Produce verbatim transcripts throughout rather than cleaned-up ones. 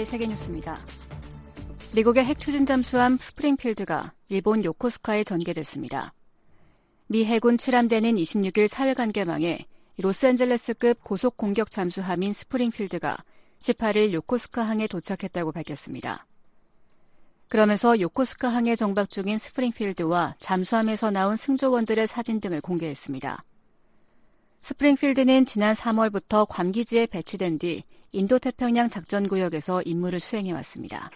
세계뉴스입니다. 미국의 핵 추진 잠수함 스프링필드가 일본 요코스카에 전개됐습니다. 미 해군 칠 함대는 이십육 일 사회관계망에 로스앤젤레스급 고속 공격 잠수함인 스프링필드가 십팔 일 요코스카 항에 도착했다고 밝혔습니다. 그러면서 요코스카 항에 정박 중인 스프링필드와 잠수함에서 나온 승조원들의 사진 등을 공개했습니다. 스프링필드는 지난 삼월부터 괌 기지에 배치된 뒤 인도태평양 작전구역에서 임무를 수행해왔습니다.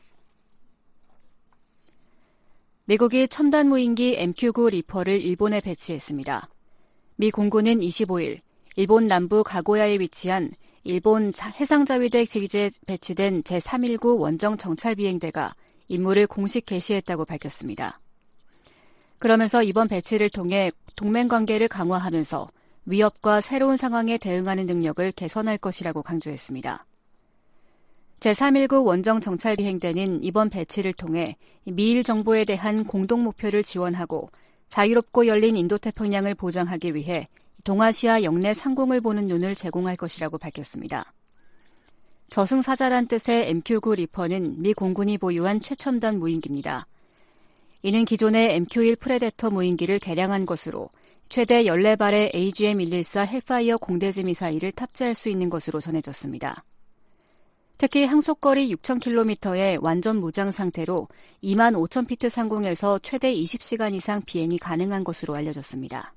미국이 첨단 무인기 엠큐 구 리퍼를 일본에 배치했습니다. 미 공군은 이십오 일 일본 남부 가고야에 위치한 일본 해상자위대 기지에 배치된 제삼백십구 원정 정찰비행대가 임무를 공식 개시했다고 밝혔습니다. 그러면서 이번 배치를 통해 동맹관계를 강화하면서 위협과 새로운 상황에 대응하는 능력을 개선할 것이라고 강조했습니다. 제삼백십구 원정 정찰비행대는 이번 배치를 통해 미일 정보에 대한 공동 목표를 지원하고 자유롭고 열린 인도태평양을 보장하기 위해 동아시아 영내 상공을 보는 눈을 제공할 것이라고 밝혔습니다. 저승사자란 뜻의 엠큐 구 리퍼는 미 공군이 보유한 최첨단 무인기입니다. 이는 기존의 엠큐 일 프레데터 무인기를 개량한 것으로 최대 열네 발의 에이지엠 백십사 헬파이어 공대지 미사일을 탑재할 수 있는 것으로 전해졌습니다. 특히 항속거리 육천 킬로미터의 완전 무장 상태로 이만 오천 피트 상공에서 최대 이십 시간 이상 비행이 가능한 것으로 알려졌습니다.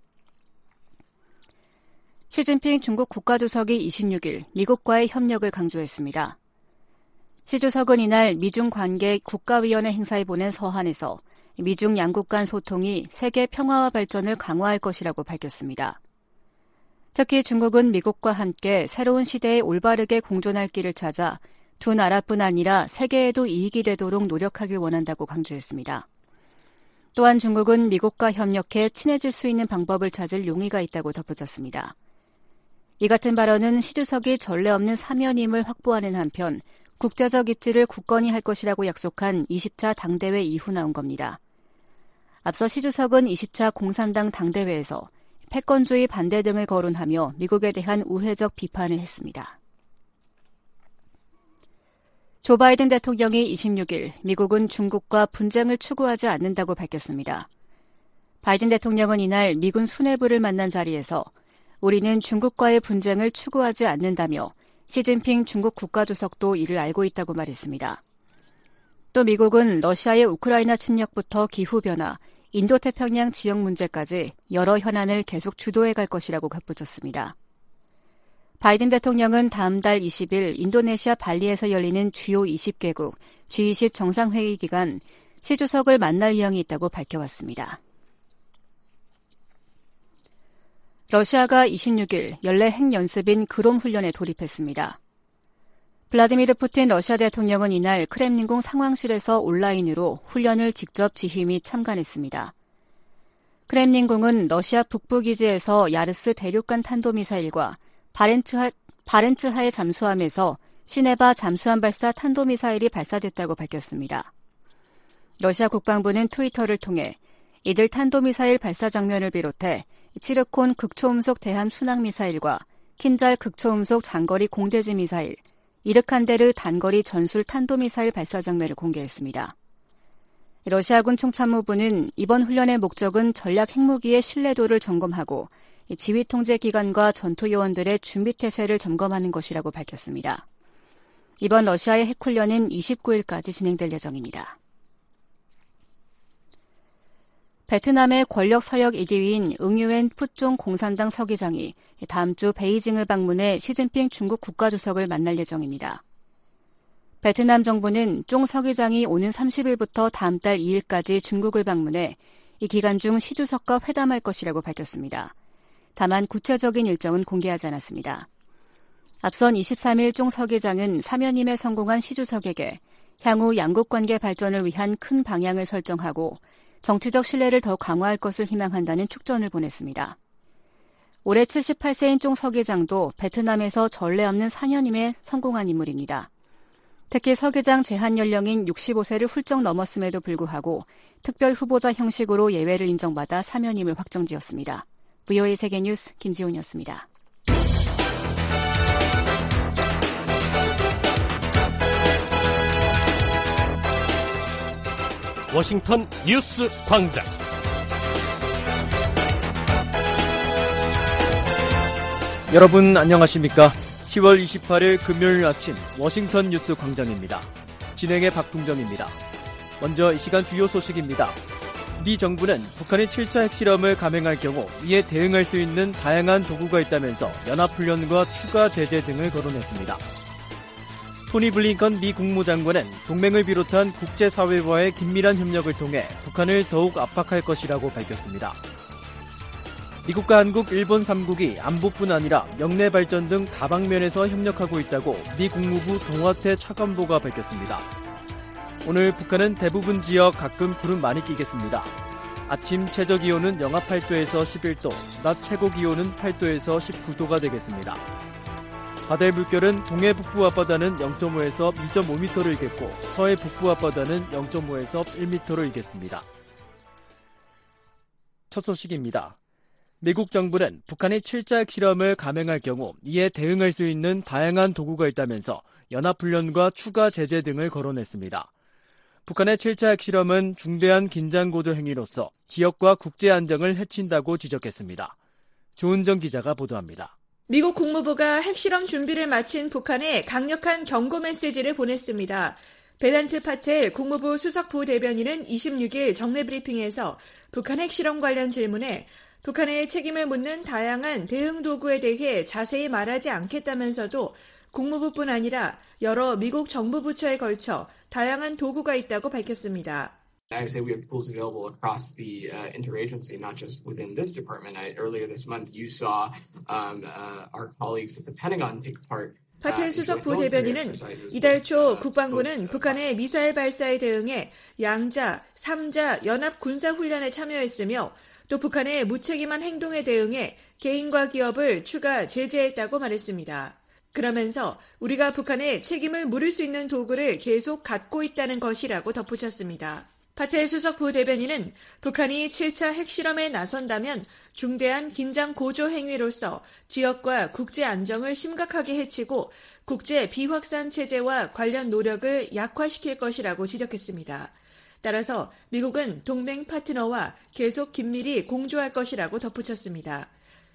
시진핑 중국 국가주석이 이십육 일 미국과의 협력을 강조했습니다. 시 주석은 이날 미중 관계 국가위원회 행사에 보낸 서한에서 미중 양국 간 소통이 세계 평화와 발전을 강화할 것이라고 밝혔습니다. 특히 중국은 미국과 함께 새로운 시대에 올바르게 공존할 길을 찾아 두 나라뿐 아니라 세계에도 이익이 되도록 노력하길 원한다고 강조했습니다. 또한 중국은 미국과 협력해 친해질 수 있는 방법을 찾을 용의가 있다고 덧붙였습니다. 이 같은 발언은 시 주석이 전례 없는 사면임을 확보하는 한편 국제적 입지를 굳건히 할 것이라고 약속한 이십 차 당대회 이후 나온 겁니다. 앞서 시 주석은 이십 차 공산당 당대회에서 패권주의 반대 등을 거론하며 미국에 대한 우회적 비판을 했습니다. 조 바이든 대통령이 이십육 일 미국은 중국과 분쟁을 추구하지 않는다고 밝혔습니다. 바이든 대통령은 이날 미군 수뇌부를 만난 자리에서 우리는 중국과의 분쟁을 추구하지 않는다며 시진핑 중국 국가주석도 이를 알고 있다고 말했습니다. 또 미국은 러시아의 우크라이나 침략부터 기후변화, 인도태평양 지역 문제까지 여러 현안을 계속 주도해 갈 것이라고 덧붙였습니다. 바이든 대통령은 다음 달 이십 일 인도네시아 발리에서 열리는 주요 이십 개국 지 이십 정상회의 기간 시 주석을 만날 예정이 있다고 밝혀왔습니다. 러시아가 이십육 일 연례 핵연습인 그롬 훈련에 돌입했습니다. 블라디미르 푸틴 러시아 대통령은 이날 크렘린궁 상황실에서 온라인으로 훈련을 직접 지휘 및 참관했습니다. 크렘린궁은 러시아 북부기지에서 야르스 대륙간 탄도미사일과 바렌츠하, 바렌츠하의 잠수함에서 시네바 잠수함 발사 탄도미사일이 발사됐다고 밝혔습니다. 러시아 국방부는 트위터를 통해 이들 탄도미사일 발사 장면을 비롯해 치르콘 극초음속 대함 순항미사일과 킨잘 극초음속 장거리 공대지 미사일, 이르칸데르 단거리 전술 탄도미사일 발사 장면을 공개했습니다. 러시아군 총참모부는 이번 훈련의 목적은 전략 핵무기의 신뢰도를 점검하고 지휘통제기관과 전투요원들의 준비태세를 점검하는 것이라고 밝혔습니다. 이번 러시아의 핵훈련은 이십구 일까지 진행될 예정입니다. 베트남의 권력 서역 일 위인 응유엔 푸종 공산당 서기장이 다음 주 베이징을 방문해 시진핑 중국 국가주석을 만날 예정입니다. 베트남 정부는 종 서기장이 오는 삼십 일부터 다음 달 이 일까지 중국을 방문해 이 기간 중 시 주석과 회담할 것이라고 밝혔습니다. 다만 구체적인 일정은 공개하지 않았습니다. 앞선 이십삼 일 종 서기장은 사면임에 성공한 시 주석에게 향후 양국 관계 발전을 위한 큰 방향을 설정하고 정치적 신뢰를 더 강화할 것을 희망한다는 축전을 보냈습니다. 올해 칠십팔 세인 종 서기장도 베트남에서 전례 없는 사면임에 성공한 인물입니다. 특히 서기장 제한 연령인 육십오 세를 훌쩍 넘었음에도 불구하고 특별 후보자 형식으로 예외를 인정받아 사면임을 확정지었습니다. 브이오에이 세계뉴스 김지훈이었습니다. 워싱턴 뉴스 광장. 여러분 안녕하십니까? 시월 이십팔일 금요일 아침 워싱턴 뉴스 광장입니다. 진행의 박동정입니다. 먼저 이 시간 주요 소식입니다. 미 정부는 북한이 칠 차 핵실험을 감행할 경우 이에 대응할 수 있는 다양한 도구가 있다면서 연합훈련과 추가 제재 등을 거론했습니다. 토니 블링컨 미 국무장관은 동맹을 비롯한 국제사회와의 긴밀한 협력을 통해 북한을 더욱 압박할 것이라고 밝혔습니다. 미국과 한국, 일본 삼 국이 안보뿐 아니라 영내 발전 등 다방면에서 협력하고 있다고 미 국무부 동화태 차관보가 밝혔습니다. 오늘 북한은 대부분 지역 가끔 구름 많이 끼겠습니다. 아침 최저기온은 영하 팔 도에서 십일 도, 낮 최고기온은 팔 도에서 십구 도가 되겠습니다. 바다의 물결은 동해 북부 앞바다는 영 점 오에서 이 점 오 미터로 일겠고 서해 북부 앞바다는 영 점 오에서 일 미터로 일겠습니다. 첫 소식입니다. 미국 정부는 북한이 칠 차 핵실험을 감행할 경우 이에 대응할 수 있는 다양한 도구가 있다면서 연합훈련과 추가 제재 등을 거론했습니다. 북한의 칠 차 핵실험은 중대한 긴장고조 행위로서 지역과 국제 안정을 해친다고 지적했습니다. 조은정 기자가 보도합니다. 미국 국무부가 핵실험 준비를 마친 북한에 강력한 경고 메시지를 보냈습니다. 베단트 파텔 국무부 수석 부대변인은 이십육일 정례 브리핑에서 북한 핵실험 관련 질문에 북한의 책임을 묻는 다양한 대응 도구에 대해 자세히 말하지 않겠다면서도 국무부뿐 아니라 여러 미국 정부 부처에 걸쳐 다양한 도구가 있다고 밝혔습니다. I would say we have tools available across the uh, interagency, not just within this department. I, earlier this month, you saw um, uh, our colleagues at the Pentagon take part. 파텔 수석 부대변인은 이달 초 국방부는 북한의 미사일 발사에 대응해 양자, 삼자 연합 군사훈련에 참여했으며 또 북한의 무책임한 행동에 대응해 개인과 기업을 추가 제재했다고 말했습니다. 그러면서 우리가 북한의 책임을 물을 수 있는 도구를 계속 갖고 있다는 것이라고 덧붙였습니다. 파텔 수석 부대변인은 북한이 칠 차 핵실험에 나선다면 중대한 긴장 고조 행위로서 지역과 국제 안정을 심각하게 해치고 국제 비확산 체제와 관련 노력을 약화시킬 것이라고 지적했습니다. 따라서 미국은 동맹 파트너와 계속 긴밀히 공조할 것이라고 덧붙였습니다.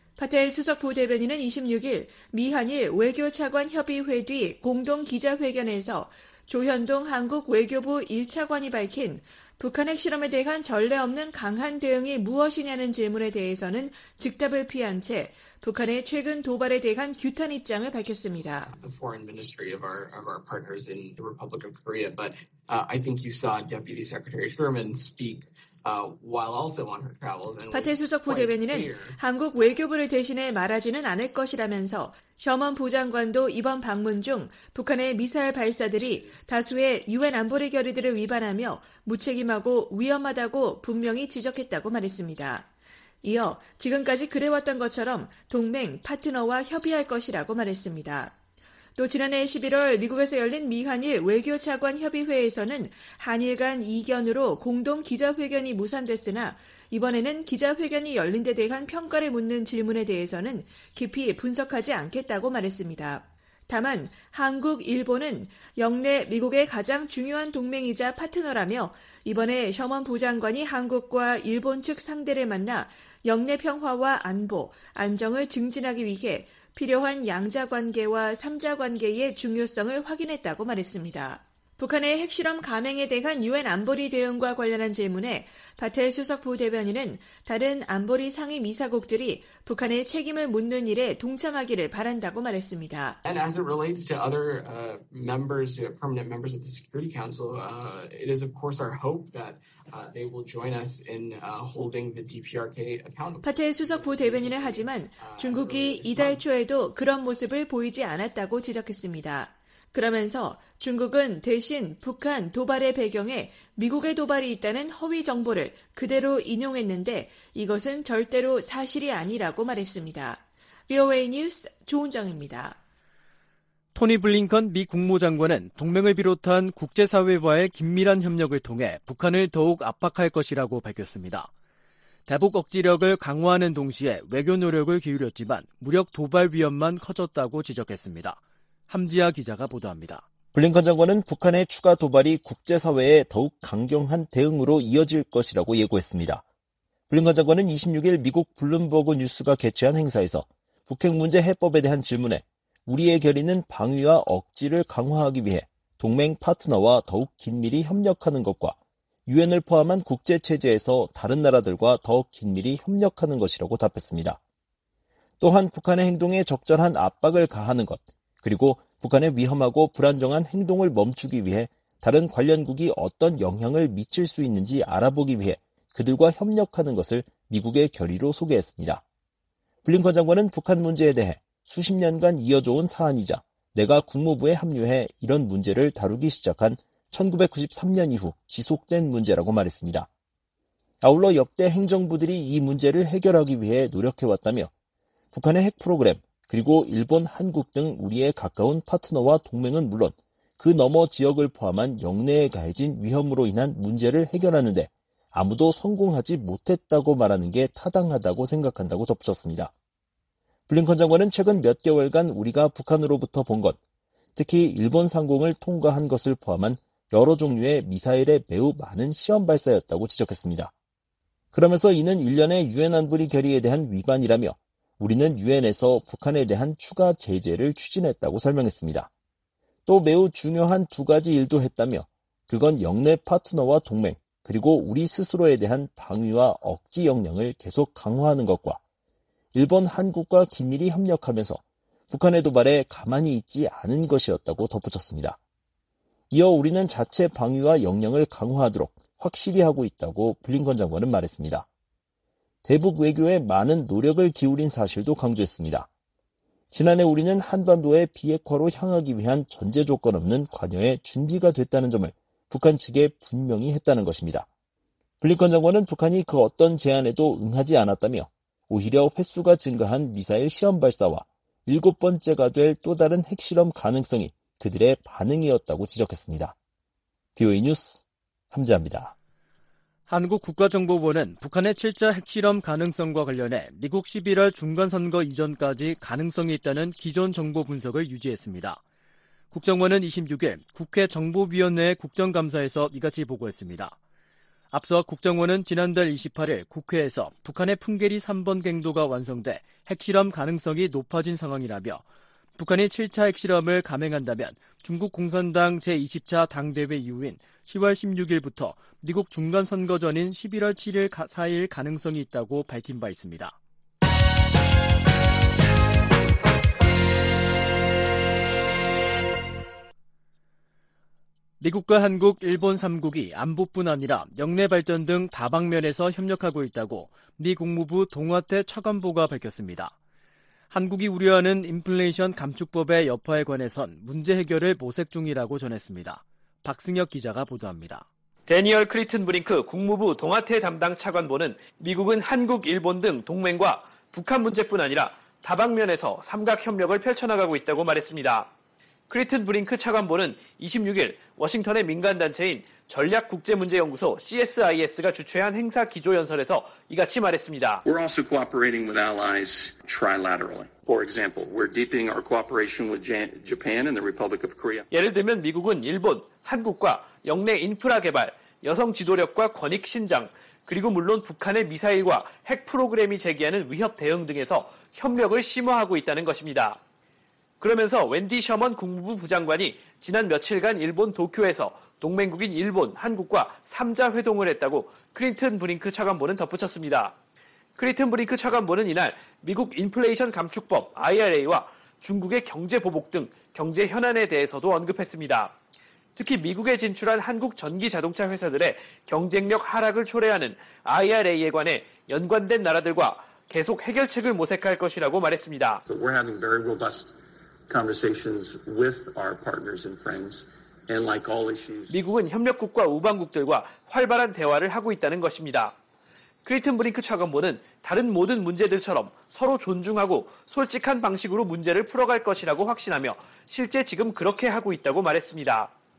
파텔 수석 부대변인은 이십육일 미한일 외교차관 협의회 뒤 공동 기자회견에서 조현동 한국 외교부 일 차관이 밝힌 북한 핵실험에 대한 전례 없는 강한 대응이 무엇이냐는 질문에 대해서는 즉답을 피한 채 북한의 최근 도발에 대한 규탄 입장을 밝혔습니다. The foreign ministry of our of our partners in the Republic of Korea, but uh, I think you saw Deputy Secretary Sherman speak uh, while also on her travels. 파텔 수석 부대변인은 한국 외교부를 대신해 말하지는 않을 것이라면서 셔먼 부장관도 이번 방문 중 북한의 미사일 발사들이 다수의 유엔 안보리 결의들을 위반하며 무책임하고 위험하다고 분명히 지적했다고 말했습니다. 이어 지금까지 그래왔던 것처럼 동맹, 파트너와 협의할 것이라고 말했습니다. 또 지난해 십일월 미국에서 열린 미한일 외교차관 협의회에서는 한일 간 이견으로 공동 기자회견이 무산됐으나 이번에는 기자회견이 열린 데 대한 평가를 묻는 질문에 대해서는 깊이 분석하지 않겠다고 말했습니다. 다만 한국, 일본은 영내 미국의 가장 중요한 동맹이자 파트너라며 이번에 셔먼 부장관이 한국과 일본 측 상대를 만나 영내 평화와 안보, 안정을 증진하기 위해 필요한 양자 관계와 삼자 관계의 중요성을 확인했다고 말했습니다. 북한의 핵실험 감행에 대한 유엔 안보리 대응과 관련한 질문에 파텔 수석 부대변인은 다른 안보리 상임 이사국들이 북한의 책임을 묻는 일에 동참하기를 바란다고 말했습니다. And as it relates to other uh, members, uh, permanent members of the Security Council, uh, it is of course our hope that uh, they will join us in uh, holding the 디피아르케이 accountable. 파텔 수석 부대변인은 하지만 중국이 이달 초에도 그런 모습을 보이지 않았다고 지적했습니다. 그러면서 중국은 대신 북한 도발의 배경에 미국의 도발이 있다는 허위 정보를 그대로 인용했는데 이것은 절대로 사실이 아니라고 말했습니다. 브이오에이 뉴스 조은정입니다. 토니 블링컨 미 국무장관은 동맹을 비롯한 국제사회와의 긴밀한 협력을 통해 북한을 더욱 압박할 것이라고 밝혔습니다. 대북 억지력을 강화하는 동시에 외교 노력을 기울였지만 무력 도발 위험만 커졌다고 지적했습니다. 함지아 기자가 보도합니다. 블링컨 장관은 북한의 추가 도발이 국제사회에 더욱 강경한 대응으로 이어질 것이라고 예고했습니다. 블링컨 장관은 이십육일 미국 블룸버그 뉴스가 개최한 행사에서 북핵 문제 해법에 대한 질문에 우리의 결의는 방위와 억지를 강화하기 위해 동맹 파트너와 더욱 긴밀히 협력하는 것과 유엔을 포함한 국제체제에서 다른 나라들과 더 긴밀히 협력하는 것이라고 답했습니다. 또한 북한의 행동에 적절한 압박을 가하는 것, 그리고 북한의 위험하고 불안정한 행동을 멈추기 위해 다른 관련국이 어떤 영향을 미칠 수 있는지 알아보기 위해 그들과 협력하는 것을 미국의 결의로 소개했습니다. 블링컨 장관은 북한 문제에 대해 수십 년간 이어져 온 사안이자 내가 국무부에 합류해 이런 문제를 다루기 시작한 천구백구십삼 년 이후 지속된 문제라고 말했습니다. 아울러 역대 행정부들이 이 문제를 해결하기 위해 노력해왔다며 북한의 핵 프로그램, 그리고 일본, 한국 등 우리의 가까운 파트너와 동맹은 물론 그 너머 지역을 포함한 영내에 가해진 위험으로 인한 문제를 해결하는데 아무도 성공하지 못했다고 말하는 게 타당하다고 생각한다고 덧붙였습니다. 블링컨 장관은 최근 몇 개월간 우리가 북한으로부터 본 것, 특히 일본 상공을 통과한 것을 포함한 여러 종류의 미사일의 매우 많은 시험 발사였다고 지적했습니다. 그러면서 이는 일련의 유엔 안보리 결의에 대한 위반이라며 우리는 유엔에서 북한에 대한 추가 제재를 추진했다고 설명했습니다. 또 매우 중요한 두 가지 일도 했다며 그건 영내 파트너와 동맹, 그리고 우리 스스로에 대한 방위와 억지 역량을 계속 강화하는 것과 일본, 한국과 긴밀히 협력하면서 북한의 도발에 가만히 있지 않은 것이었다고 덧붙였습니다. 이어 우리는 자체 방위와 역량을 강화하도록 확실히 하고 있다고 블링컨 장관은 말했습니다. 대북 외교에 많은 노력을 기울인 사실도 강조했습니다. 지난해 우리는 한반도의 비핵화로 향하기 위한 전제 조건 없는 관여에 준비가 됐다는 점을 북한 측에 분명히 했다는 것입니다. 블링컨 장관은 북한이 그 어떤 제안에도 응하지 않았다며 오히려 횟수가 증가한 미사일 시험 발사와 일곱 번째가 될 또 다른 핵실험 가능성이 그들의 반응이었다고 지적했습니다. 비오이 뉴스 함재합니다. 한국 국가정보원은 북한의 칠 차 핵실험 가능성과 관련해 미국 십일월 중간선거 이전까지 가능성이 있다는 기존 정보 분석을 유지했습니다. 국정원은 이십육일 국회 정보위원회 국정감사에서 이같이 보고했습니다. 앞서 국정원은 지난달 이십팔일 국회에서 북한의 풍계리 삼 번 갱도가 완성돼 핵실험 가능성이 높아진 상황이라며 북한이 칠 차 핵실험을 감행한다면 중국 공산당 제이십 차 당대회 이후인 시월 십육일부터 미국 중간선거 전인 십일월 칠일 사일 가능성이 있다고 밝힌 바 있습니다. 미국과 한국, 일본 삼 국이 안보뿐 아니라 영내 발전 등 다방면에서 협력하고 있다고 미 국무부 동아태 차관보가 밝혔습니다. 한국이 우려하는 인플레이션 감축법의 여파에 관해선 문제 해결을 모색 중이라고 전했습니다. 박승혁 기자가 보도합니다. 데니얼 크리튼 브링크 국무부 동아태 담당 차관보는 미국은 한국, 일본 등 동맹과 북한 문제뿐 아니라 다방면에서 삼각 협력을 펼쳐나가고 있다고 말했습니다. 크리튼 브링크 차관보는 이십육일 워싱턴의 민간단체인 전략국제문제연구소 씨에스아이에스가 주최한 행사 기조연설에서 이같이 말했습니다. We're also cooperating with allies trilaterally. For example, we're deepening our cooperation with Japan and the Republic of Korea. 예를 들면 미국은 일본, 한국과 영내 인프라 개발, 여성 지도력과 권익 신장, 그리고 물론 북한의 미사일과 핵 프로그램이 제기하는 위협 대응 등에서 협력을 심화하고 있다는 것입니다. 그러면서 웬디 셔먼 국무부 부장관이 지난 며칠간 일본 도쿄에서 동맹국인 일본, 한국과 삼자 회동을 했다고 크리튼 브링크 차관보는 덧붙였습니다. 크리튼 브링크 차관보는 이날 미국 인플레이션 감축법 아이알에이와 중국의 경제 보복 등 경제 현안에 대해서도 언급했습니다. 특히 미국에 진출한 한국 전기 자동차 회사들의 경쟁력 하락을 초래하는 아이알에이에 관해 연관된 나라들과 계속 해결책을 모색할 것이라고 말했습니다. We're having very robust conversations with our partners and friends. And like all issues, 미국은 협력국과 우방국들과 활발한 대화를 하고 있다는 것입니다. 크리튼 브링크 차관보는 다른 모든 문제들처럼 서로 존중하고 솔직한 방식으로 문제를 풀어갈 것이라고 확신하며 실제 지금 그렇게 하고 있다고 말했습니다.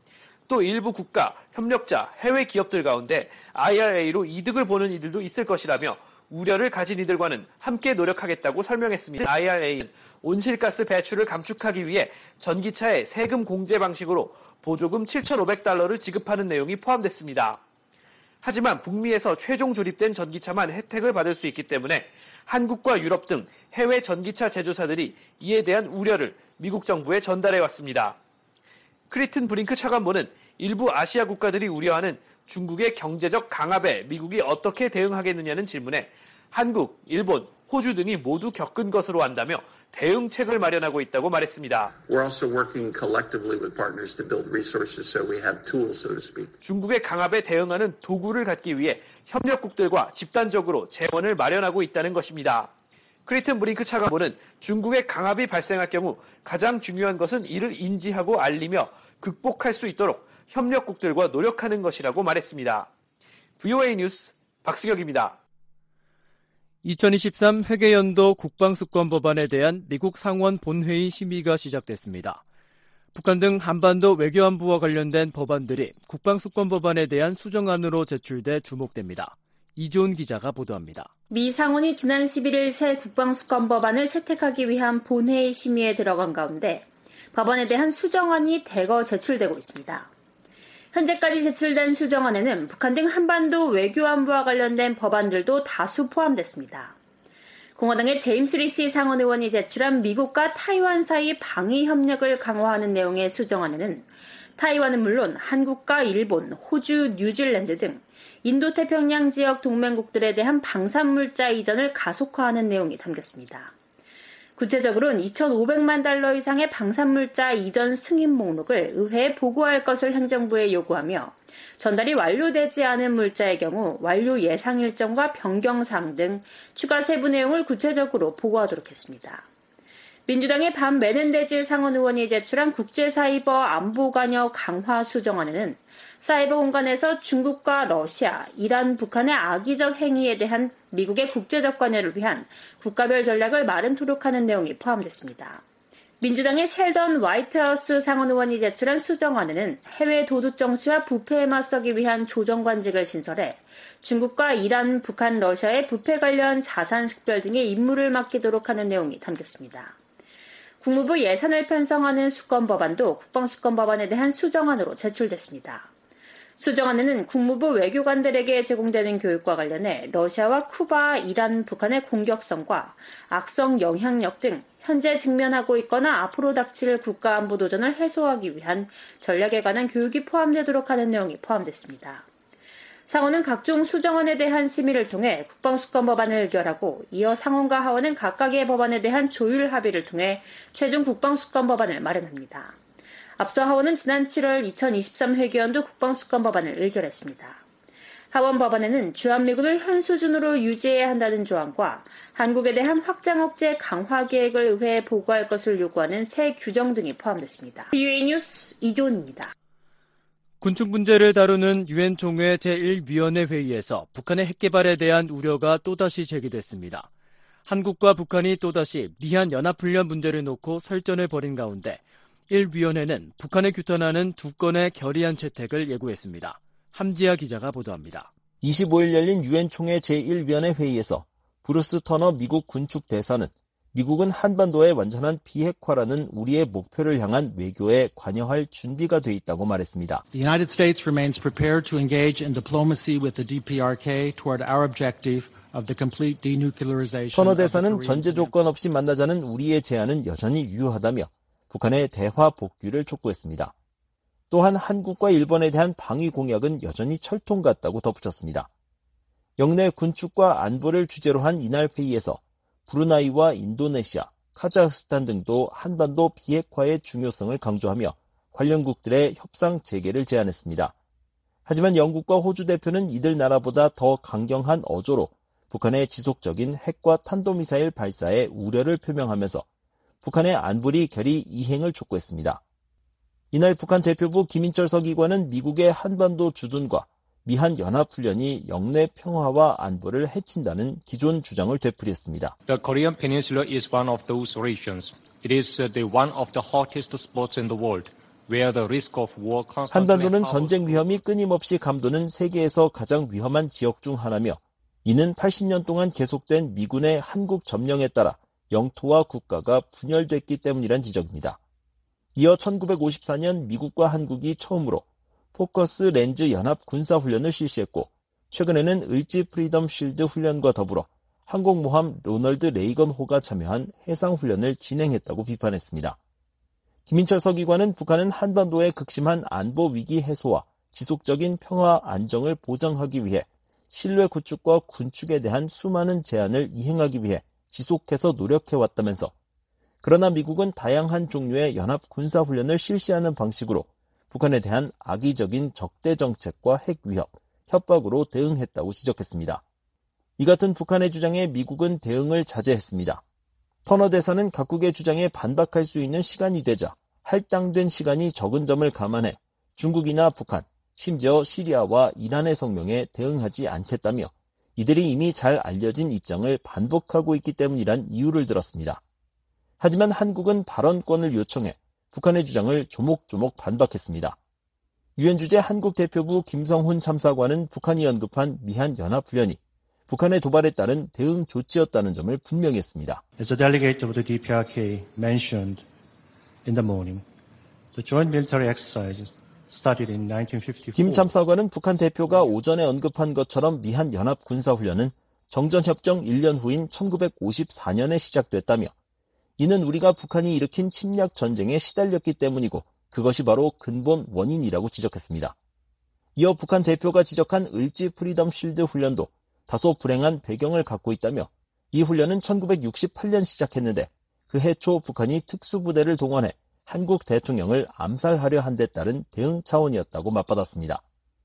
또 일부 국가, 협력자, 해외 기업들 가운데 아이알에이로 이득을 보는 이들도 있을 것이라며 우려를 가진 이들과는 함께 노력하겠다고 설명했습니다. 아이알에이는 온실가스 배출을 감축하기 위해 전기차에 세금 공제 방식으로 보조금 칠천오백 달러를 지급하는 내용이 포함됐습니다. 하지만 북미에서 최종 조립된 전기차만 혜택을 받을 수 있기 때문에 한국과 유럽 등 해외 전기차 제조사들이 이에 대한 우려를 미국 정부에 전달해 왔습니다. 크리튼 브링크 차관보는 일부 아시아 국가들이 우려하는 중국의 경제적 강압에 미국이 어떻게 대응하겠느냐는 질문에 한국, 일본, 호주 등이 모두 겪은 것으로 안다며 대응책을 마련하고 있다고 말했습니다. We're also working collectively with partners to build resources so we have tools, so to speak. 중국의 강압에 대응하는 도구를 갖기 위해 협력국들과 집단적으로 재원을 마련하고 있다는 것입니다. 크리튼 브링크 차관보는 중국의 강압이 발생할 경우 가장 중요한 것은 이를 인지하고 알리며 극복할 수 있도록 협력국들과 노력하는 것이라고 말했습니다. 브이오에이 뉴스 박승혁입니다. 이천이십삼 회계연도 국방수권법안에 대한 미국 상원 본회의 심의가 시작됐습니다. 북한 등 한반도 외교안보와 관련된 법안들이 국방수권법안에 대한 수정안으로 제출돼 주목됩니다. 이조은 기자가 보도합니다. 미 상원이 지난 십일일 새 국방수권법안을 채택하기 위한 본회의 심의에 들어간 가운데 법안에 대한 수정안이 대거 제출되고 있습니다. 현재까지 제출된 수정안에는 북한 등 한반도 외교안보와 관련된 법안들도 다수 포함됐습니다. 공화당의 제임스 리시 상원 의원이 제출한 미국과 타이완 사이 방위 협력을 강화하는 내용의 수정안에는 타이완은 물론 한국과 일본, 호주, 뉴질랜드 등 인도태평양 지역 동맹국들에 대한 방산물자 이전을 가속화하는 내용이 담겼습니다. 구체적으로는 이천오백만 달러 이상의 방산물자 이전 승인 목록을 의회에 보고할 것을 행정부에 요구하며 전달이 완료되지 않은 물자의 경우 완료 예상 일정과 변경사항 등 추가 세부 내용을 구체적으로 보고하도록 했습니다. 민주당의 반 메넨데즈 상원 의원이 제출한 국제사이버 안보관여 강화 수정안에는 사이버 공간에서 중국과 러시아, 이란, 북한의 악의적 행위에 대한 미국의 국제적 관여를 위한 국가별 전략을 마련토록 하는 내용이 포함됐습니다. 민주당의 셸던 화이트하우스 상원 의원이 제출한 수정안에는 해외 도둑 정치와 부패에 맞서기 위한 조정관직을 신설해 중국과 이란, 북한, 러시아의 부패 관련 자산 식별 등의 임무를 맡기도록 하는 내용이 담겼습니다. 국무부 예산을 편성하는 수권법안도 국방수권법안에 대한 수정안으로 제출됐습니다. 수정안에는 국무부 외교관들에게 제공되는 교육과 관련해 러시아와 쿠바, 이란, 북한의 공격성과 악성 영향력 등 현재 직면하고 있거나 앞으로 닥칠 국가안보 도전을 해소하기 위한 전략에 관한 교육이 포함되도록 하는 내용이 포함됐습니다. 상원은 각종 수정안에 대한 심의를 통해 국방수권법안을 의결하고 이어 상원과 하원은 각각의 법안에 대한 조율 합의를 통해 최종 국방수권법안을 마련합니다. 앞서 하원은 지난 칠월 이천이십삼 회계연도 국방수권법안을 의결했습니다. 하원 법안에는 주한미군을 현 수준으로 유지해야 한다는 조항과 한국에 대한 확장 억제 강화 계획을 의회에 보고할 것을 요구하는 새 규정 등이 포함됐습니다. 브이오에이 뉴스 이조은입니다. 군축 문제를 다루는 유엔 총회 제일 위원회 회의에서 북한의 핵개발에 대한 우려가 또다시 제기됐습니다. 한국과 북한이 또다시 미한 연합훈련 문제를 놓고 설전을 벌인 가운데 일 위원회는 북한에 규탄하는 두 건의 결의안 채택을 예고했습니다. 함지아 기자가 보도합니다. 이십오일 열린 유엔 총회 제일 위원회 회의에서 브루스 터너 미국 군축 대사는 미국은 한반도의 완전한 비핵화라는 우리의 목표를 향한 외교에 관여할 준비가 돼 있다고 말했습니다. The United States remains prepared to engage in diplomacy with the 디피아르케이 toward our objective of the complete denuclearization. 터너 대사는 전제 조건 없이 만나자는 우리의 제안은 여전히 유효하다며 북한의 대화 복귀를 촉구했습니다. 또한 한국과 일본에 대한 방위 공약은 여전히 철통 같다고 덧붙였습니다. 영내 군축과 안보를 주제로 한 이날 회의에서 브루나이와 인도네시아, 카자흐스탄 등도 한반도 비핵화의 중요성을 강조하며 관련국들의 협상 재개를 제안했습니다. 하지만 영국과 호주 대표는 이들 나라보다 더 강경한 어조로 북한의 지속적인 핵과 탄도미사일 발사에 우려를 표명하면서 북한의 안보리 결의 이행을 촉구했습니다. 이날 북한 대표부 김인철 서기관은 미국의 한반도 주둔과 미한 연합훈련이 영내 평화와 안보를 해친다는 기존 주장을 되풀이했습니다. The Korean Peninsula is one of those regions. It is the one of the hottest spots in the world. 한반도는 전쟁 위험이 끊임없이 감도는 세계에서 가장 위험한 지역 중 하나며 이는 팔십 년 동안 계속된 미군의 한국 점령에 따라 영토와 국가가 분열됐기 때문이란 지적입니다. 이어 천구백오십사 년 미국과 한국이 처음으로 포커스 렌즈 연합 군사훈련을 실시했고 최근에는 을지 프리덤 쉴드 훈련과 더불어 항공모함 로널드 레이건호가 참여한 해상훈련을 진행했다고 비판했습니다. 김인철 서기관은 북한은 한반도의 극심한 안보 위기 해소와 지속적인 평화 안정을 보장하기 위해 신뢰 구축과 군축에 대한 수많은 제안을 이행하기 위해 지속해서 노력해왔다면서 그러나 미국은 다양한 종류의 연합 군사훈련을 실시하는 방식으로 북한에 대한 악의적인 적대 정책과 핵 위협, 협박으로 대응했다고 지적했습니다. 이 같은 북한의 주장에 미국은 대응을 자제했습니다. 터너 대사는 각국의 주장에 반박할 수 있는 시간이 되자 할당된 시간이 적은 점을 감안해 중국이나 북한, 심지어 시리아와 이란의 성명에 대응하지 않겠다며 이들이 이미 잘 알려진 입장을 반복하고 있기 때문이란 이유를 들었습니다. 하지만 한국은 발언권을 요청해 북한의 주장을 조목조목 반박했습니다. 유엔 주재 한국 대표부 김성훈 참사관은 북한이 언급한 미한 연합훈련이 북한의 도발에 따른 대응 조치였다는 점을 분명히 했습니다. As a delegate of the 디피아르케이 mentioned in the morning, the joint military exercise started in nineteen fifty-four. 김 참사관은 북한 대표가 오전에 언급한 것처럼 미한 연합 군사훈련은 정전협정 일 년 후인 천구백오십사 년에 시작됐다며 이는 우리가 북한이 일으킨 침략 전쟁에 시달렸기 때문이고 그것이 바로 근본 원인이라고 지적했습니다. 이어 북한 대표가 지적한 을지 프리덤 쉴드 훈련도 다소 불행한 배경을 갖고 있다며 이 훈련은 천구백육십팔 년 시작했는데 그해 초 북한이 특수부대를 동원해 한국 대통령을 암살하려 한 데 따른 대응 차원이었다고 맞받았습니다.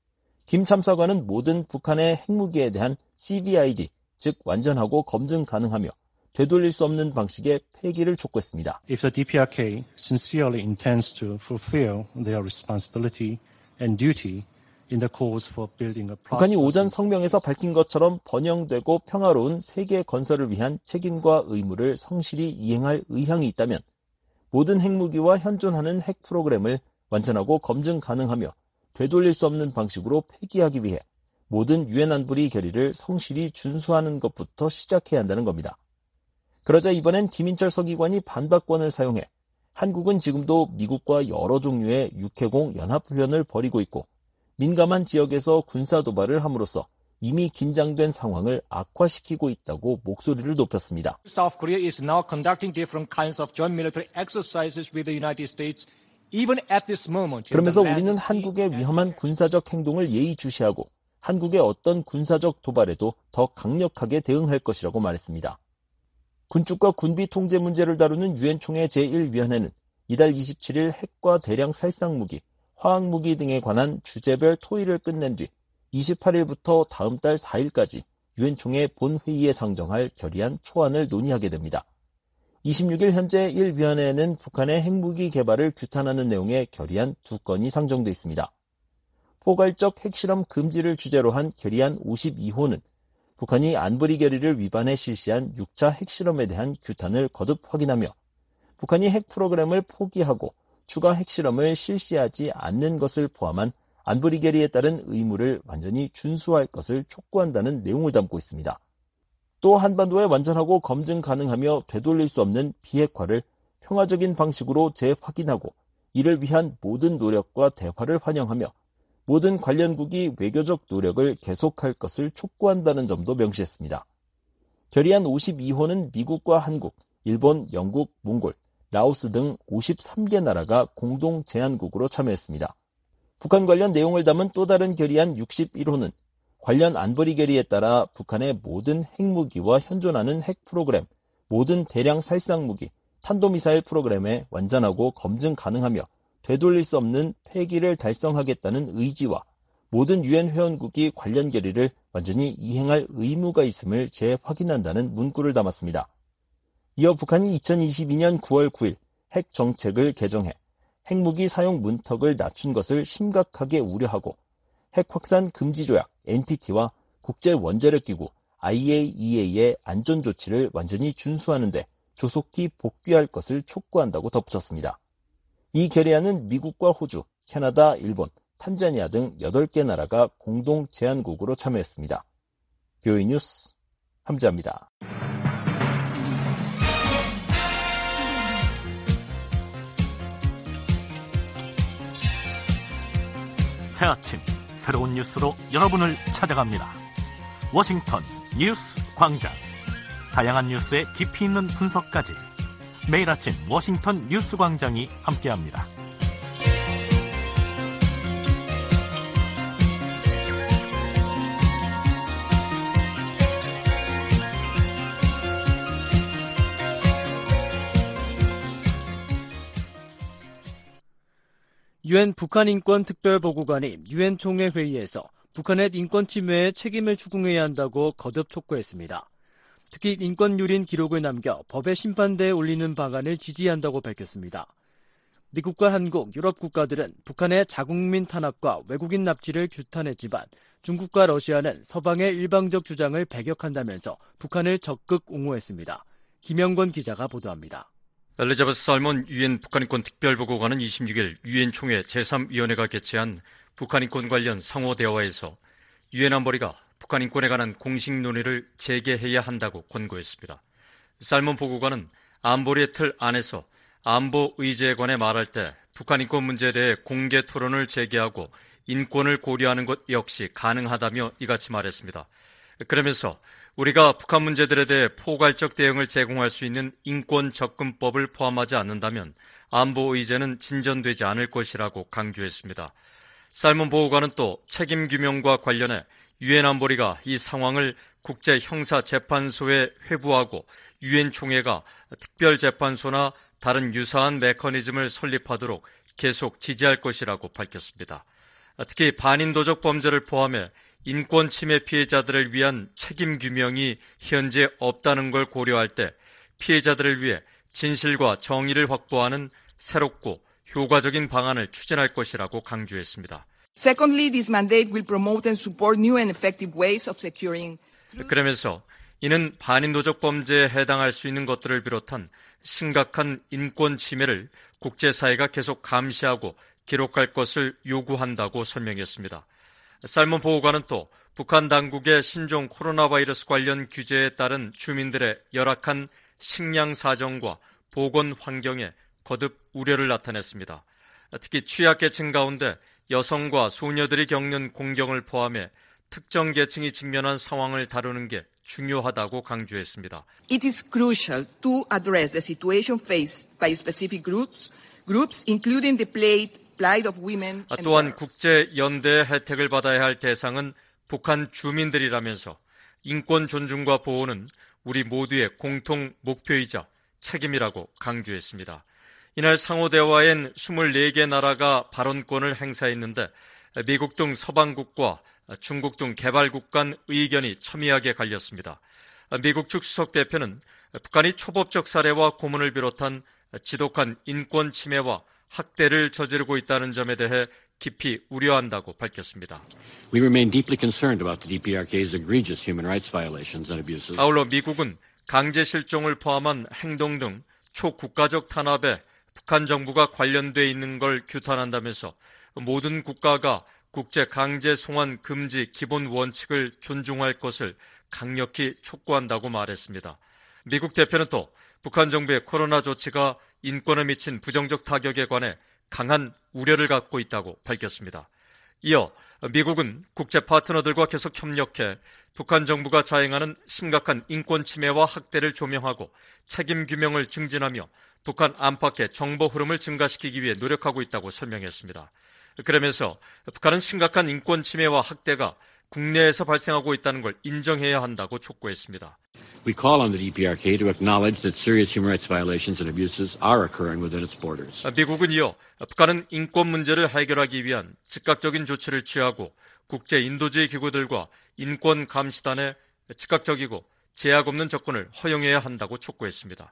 김 참사관은 모든 북한의 핵무기에 대한 씨브이아이디, 즉 완전하고 검증 가능하며 되돌릴 수 없는 방식의 폐기를 촉구했습니다. If the 디피아르케이 sincerely intends to fulfill their responsibility and duty in the cause for building a 북한이 오전 성명에서 밝힌 것처럼 번영되고 평화로운 세계 건설을 위한 책임과 의무를 성실히 이행할 의향이 있다면 모든 핵무기와 현존하는 핵 프로그램을 완전하고 검증 가능하며 되돌릴 수 없는 방식으로 폐기하기 위해 모든 유엔 안보리 결의를 성실히 준수하는 것부터 시작해야 한다는 겁니다. 그러자 이번엔 김인철 서기관이 반박권을 사용해 한국은 지금도 미국과 여러 종류의 육해공 연합훈련을 벌이고 있고 민감한 지역에서 군사 도발을 함으로써 이미 긴장된 상황을 악화시키고 있다고 목소리를 높였습니다. South Korea is now conducting different kinds of joint military exercises with the United States even at this moment. 그러면서 우리는 한국의 위험한 군사적 행동을 예의주시하고 한국의 어떤 군사적 도발에도 더 강력하게 대응할 것이라고 말했습니다. 군축과 군비 통제 문제를 다루는 유엔 총회 제일 위원회는 이달 이십칠 일 핵과 대량 살상무기, 화학무기 등에 관한 주제별 토의를 끝낸 뒤 이십팔 일부터 다음 달 사 일까지 유엔 총회 본회의에 상정할 결의안 초안을 논의하게 됩니다. 이십육 일 현재 일 위원회에는 북한의 핵무기 개발을 규탄하는 내용의 결의안 두 건이 상정돼 있습니다. 포괄적 핵실험 금지를 주제로 한 결의안 오십이 호는 북한이 안보리 결의를 위반해 실시한 육 차 핵실험에 대한 규탄을 거듭 확인하며 북한이 핵 프로그램을 포기하고 추가 핵실험을 실시하지 않는 것을 포함한 안보리 결의에 따른 의무를 완전히 준수할 것을 촉구한다는 내용을 담고 있습니다. 또 한반도에 완전하고 검증 가능하며 되돌릴 수 없는 비핵화를 평화적인 방식으로 재확인하고 이를 위한 모든 노력과 대화를 환영하며 모든 관련국이 외교적 노력을 계속할 것을 촉구한다는 점도 명시했습니다. 결의안 오십이 호는 미국과 한국, 일본, 영국, 몽골, 라오스 등 오십삼 개 나라가 공동 제안국으로 참여했습니다. 북한 관련 내용을 담은 또 다른 결의안 육십일 호는 관련 안보리 결의에 따라 북한의 모든 핵무기와 현존하는 핵 프로그램, 모든 대량 살상무기, 탄도미사일 프로그램에 완전하고 검증 가능하며 되돌릴 수 없는 폐기를 달성하겠다는 의지와 모든 유엔 회원국이 관련 결의를 완전히 이행할 의무가 있음을 재확인한다는 문구를 담았습니다. 이어 북한이 이천이십이 년 구월 구일 핵 정책을 개정해 핵무기 사용 문턱을 낮춘 것을 심각하게 우려하고 핵 확산 금지 조약 엔피티와 국제 원자력 기구 아이에이이에이의 안전 조치를 완전히 준수하는 데 조속히 복귀할 것을 촉구한다고 덧붙였습니다. 이 결의안은 미국과 호주, 캐나다, 일본, 탄자니아 등 여덟 개 나라가 공동 제안국으로 참여했습니다. 비오이 뉴스 함지아입니다. 새 아침 새로운 뉴스로 여러분을 찾아갑니다. 워싱턴 뉴스 광장. 다양한 뉴스의 깊이 있는 분석까지 매일 아침 워싱턴 뉴스 광장이 함께합니다. 유엔 북한인권특별보고관이 유엔 총회 회의에서 북한의 인권 침해에 책임을 추궁해야 한다고 거듭 촉구했습니다. 특히 인권유린 기록을 남겨 법의 심판대에 올리는 방안을 지지한다고 밝혔습니다. 미국과 한국, 유럽 국가들은 북한의 자국민 탄압과 외국인 납치를 규탄했지만 중국과 러시아는 서방의 일방적 주장을 배격한다면서 북한을 적극 옹호했습니다. 김영권 기자가 보도합니다. 엘리자베스 살몬 유엔 북한인권 특별보고관은 이십육 일 유엔 총회 제삼 위원회가 개최한 북한인권 관련 상호 대화에서 유엔 안보리가 북한인권에 관한 공식 논의를 재개해야 한다고 권고했습니다. 살몬 보고관은 안보리의 틀 안에서 안보 의제에 관해 말할 때 북한인권 문제에 대해 공개 토론을 재개하고 인권을 고려하는 것 역시 가능하다며 이같이 말했습니다. 그러면서 우리가 북한 문제들에 대해 포괄적 대응을 제공할 수 있는 인권 접근법을 포함하지 않는다면 안보 의제는 진전되지 않을 것이라고 강조했습니다. 살몬 보고관은 또 책임 규명과 관련해 유엔 안보리가 이 상황을 국제형사재판소에 회부하고 유엔 총회가 특별재판소나 다른 유사한 메커니즘을 설립하도록 계속 지지할 것이라고 밝혔습니다. 특히 반인도적 범죄를 포함해 인권 침해 피해자들을 위한 책임 규명이 현재 없다는 걸 고려할 때 피해자들을 위해 진실과 정의를 확보하는 새롭고 효과적인 방안을 추진할 것이라고 강조했습니다. Secondly, this mandate will promote and support new and effective ways of securing. 그러면서 이는 반인도적 범죄에 해당할 수 있는 것들을 비롯한 심각한 인권 침해를 국제사회가 계속 감시하고 기록할 것을 요구한다고 설명했습니다. 살몬 보고관은 또 북한 당국의 신종 코로나 바이러스 관련 규제에 따른 주민들의 열악한 식량 사정과 보건 환경에 거듭 우려를 나타냈습니다. 특히 취약계층 가운데 여성과 소녀들이 겪는 공경을 포함해 특정 계층이 직면한 상황을 다루는 게 중요하다고 강조했습니다. It is crucial to address the situation faced by specific groups, groups including the plight of women. 또한 국제연대의 혜택을 받아야 할 대상은 북한 주민들이라면서 인권 존중과 보호는 우리 모두의 공통 목표이자 책임이라고 강조했습니다. 이날 상호대화엔 이십사 개 나라가 발언권을 행사했는데 미국 등 서방국과 중국 등 개발국 간 의견이 첨예하게 갈렸습니다. 미국 측 수석 대표는 북한이 초법적 살해와 고문을 비롯한 지독한 인권 침해와 학대를 저지르고 있다는 점에 대해 깊이 우려한다고 밝혔습니다. We remain deeply concerned about the 디피아르케이's egregious human rights violations and abuses. 아울러 미국은 강제 실종을 포함한 행동 등 초국가적 탄압에 북한 정부가 관련돼 있는 걸 규탄한다면서 모든 국가가 국제 강제 송환 금지 기본 원칙을 존중할 것을 강력히 촉구한다고 말했습니다. 미국 대표는 또 북한 정부의 코로나 조치가 인권에 미친 부정적 타격에 관해 강한 우려를 갖고 있다고 밝혔습니다. 이어 미국은 국제 파트너들과 계속 협력해 북한 정부가 자행하는 심각한 인권 침해와 학대를 조명하고 책임 규명을 증진하며 북한 안팎의 정보 흐름을 증가시키기 위해 노력하고 있다고 설명했습니다. 그러면서 북한은 심각한 인권 침해와 학대가 국내에서 발생하고 있다는 걸 인정해야 한다고 촉구했습니다. We call on the 디피아르케이 to acknowledge that serious human rights violations and abuses are occurring within its borders. 미국은 이어 북한은 인권 문제를 해결하기 위한 즉각적인 조치를 취하고 국제 인도주의 기구들과 인권 감시단에 즉각적이고 제약 없는 접근을 허용해야 한다고 촉구했습니다.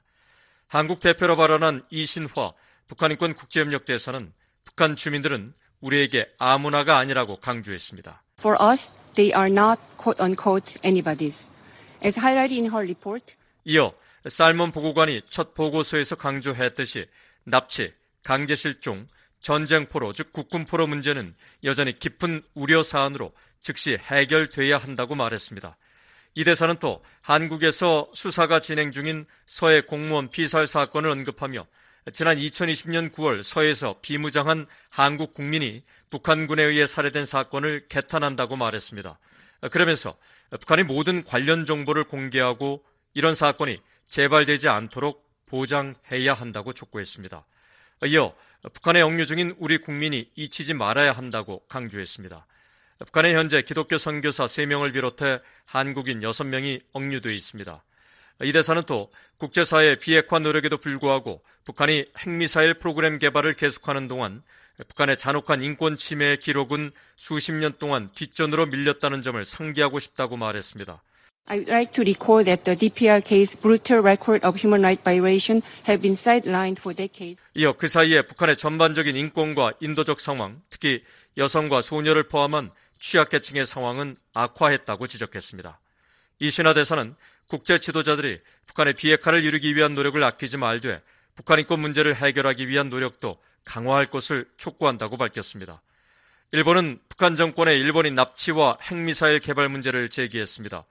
한국 대표로 발언한 이신화 북한인권 국제협력 대사는 북한 주민들은 우리에게 아무나가 아니라고 강조했습니다. For us, they are not quote-unquote anybody's. As highlighted in her report, 이어 살몬 보고관이 첫 보고서에서 강조했듯이 납치, 강제실종, 전쟁포로 즉 국군포로 문제는 여전히 깊은 우려 사안으로 즉시 해결돼야 한다고 말했습니다. 이 대사는 또 한국에서 수사가 진행 중인 서해 공무원 피살 사건을 언급하며 지난 이천이십 년 구월 서해에서 비무장한 한국 국민이 북한군에 의해 살해된 사건을 개탄한다고 말했습니다. 그러면서 북한이 모든 관련 정보를 공개하고 이런 사건이 재발되지 않도록 보장해야 한다고 촉구했습니다. 이어 북한에 억류 중인 우리 국민이 잊히지 말아야 한다고 강조했습니다. 북한에 현재 기독교 선교사 세 명을 비롯해 한국인 여섯 명이 억류되어 있습니다. 이 대사는 또 국제사회의 비핵화 노력에도 불구하고 북한이 핵미사일 프로그램 개발을 계속하는 동안 북한의 잔혹한 인권 침해의 기록은 수십 년 동안 뒷전으로 밀렸다는 점을 상기하고 싶다고 말했습니다. I would like to recall that the 디피알케이's brutal record of human rights violation have been sidelined for decades. 이어 그 사이에 북한의 전반적인 인권과 인도적 상황, 특히 여성과 소녀를 포함한 취약계층의 상황은 악화했다고 지적했습니다. 이신하 대사는 국제 지도자들이 북한의 비핵화를 이루기 위한 노력을 아끼지 말되 북한 인권 문제를 해결하기 위한 노력도 강화할 것을 촉구한다고 밝혔습니다. 일본은 북한 정권의 일본인 납치와 핵미사일 개발 문제를 제기했습니다.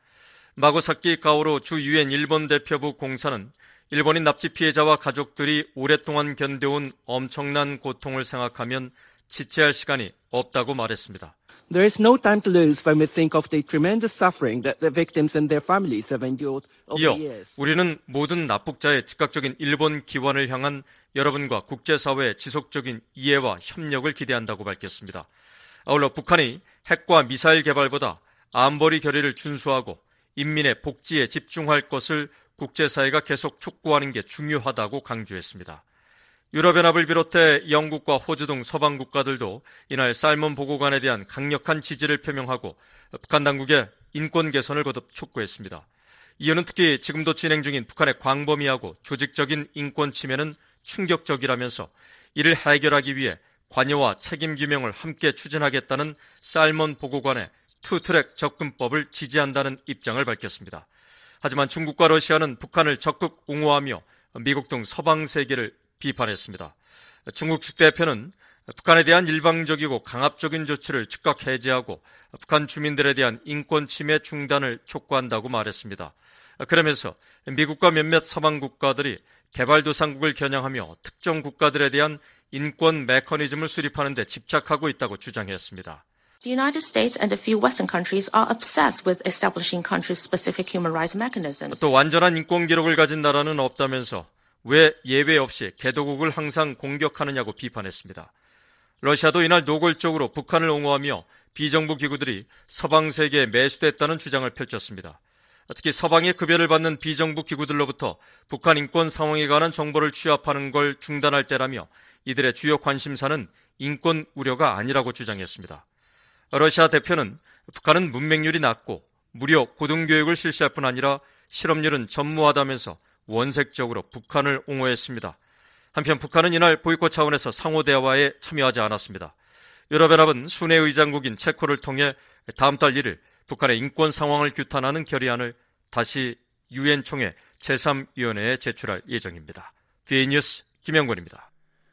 마고사키 가오로 주 유엔 일본 대표부 공사는 일본인 납치 피해자와 가족들이 오랫동안 견뎌온 엄청난 고통을 생각하면 지체할 시간이 없다고 말했습니다. There is no time to lose when we think of the tremendous suffering that the victims and their families have endured over 이어 the years. 우리는 모든 납북자의 즉각적인 일본 귀환을 향한 여러분과 국제사회의 지속적인 이해와 협력을 기대한다고 밝혔습니다. 아울러 북한이 핵과 미사일 개발보다 안보리 결의를 준수하고 인민의 복지에 집중할 것을 국제사회가 계속 촉구하는 게 중요하다고 강조했습니다. 유럽연합을 비롯해 영국과 호주 등 서방 국가들도 이날 살몬 보고관에 대한 강력한 지지를 표명하고 북한 당국의 인권 개선을 거듭 촉구했습니다. 이유는 특히 지금도 진행 중인 북한의 광범위하고 조직적인 인권 침해는 충격적이라면서 이를 해결하기 위해 관여와 책임 규명을 함께 추진하겠다는 살몬 보고관의 투트랙 접근법을 지지한다는 입장을 밝혔습니다. 하지만 중국과 러시아는 북한을 적극 옹호하며 미국 등 서방 세계를 비판했습니다. 중국 측 대표는 북한에 대한 일방적이고 강압적인 조치를 즉각 해제하고 북한 주민들에 대한 인권 침해 중단을 촉구한다고 말했습니다. 그러면서 미국과 몇몇 서방 국가들이 개발도상국을 겨냥하며 특정 국가들에 대한 인권 메커니즘을 수립하는 데 집착하고 있다고 주장했습니다. The United States and a few Western countries are obsessed with establishing country-specific human rights mechanisms. 또 완전한 인권 기록을 가진 나라는 없다면서 왜 예외 없이 개도국을 항상 공격하느냐고 비판했습니다. 러시아도 이날 노골적으로 북한을 옹호하며 비정부 기구들이 서방 세계에 매수됐다는 주장을 펼쳤습니다. 특히 서방의 급여를 받는 비정부 기구들로부터 북한 인권 상황에 관한 정보를 취합하는 걸 중단할 때라며 이들의 주요 관심사는 인권 우려가 아니라고 주장했습니다. 러시아 대표는 북한은 문맹률이 낮고 무려 고등교육을 실시할 뿐 아니라 실업률은 전무하다면서 원색적으로 북한을 옹호했습니다. 한편 북한은 이날 보이콧 차원에서 상호대화에 참여하지 않았습니다. 유럽연합은 순회 의장국인 체코를 통해 다음 달 일 일 북한의 인권 상황을 규탄하는 결의안을 다시 유엔 총회 제삼 위원회에 제출할 예정입니다. 비에이 뉴스 김영권입니다.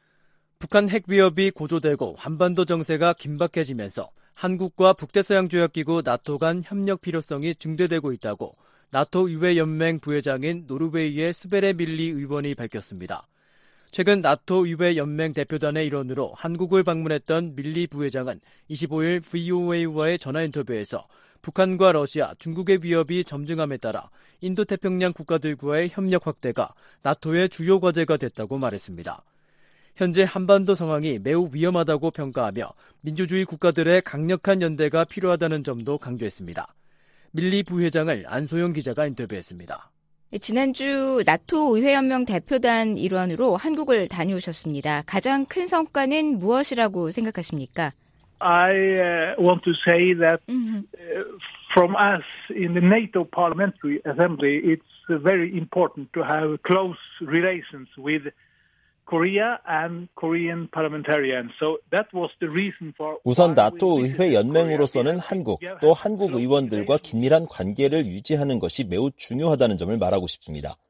북한 핵 위협이 고조되고 한반도 정세가 긴박해지면서 한국과 북대서양조약기구 나토 간 협력 필요성이 증대되고 있다고 나토 의회연맹 부회장인 노르웨이의 스베레 밀리 의원이 밝혔습니다. 최근 나토 의회연맹 대표단의 일원으로 한국을 방문했던 밀리 부회장은 이십오 일 브이오에이와의 전화 인터뷰에서 북한과 러시아, 중국의 위협이 점증함에 따라 인도태평양 국가들과의 협력 확대가 나토의 주요 과제가 됐다고 말했습니다. 현재 한반도 상황이 매우 위험하다고 평가하며 민주주의 국가들의 강력한 연대가 필요하다는 점도 강조했습니다. 밀리 부회장을 안소영 기자가 인터뷰했습니다. 지난주 나토 의회연맹 대표단 일원으로 한국을 다녀오셨습니다. 가장 큰 성과는 무엇이라고 생각하십니까? I uh, want to say that uh, from us in the NATO Parliamentary Assembly, it's very important to have close relations with Korea and Korean parliamentarians. So that was the reason for. 우선 나토 의회 연맹으로서는 한국 또 한국 의원들과 긴밀한 관계를 유지하는 것이 매우 중요하다는 점을 말하고 싶습니다.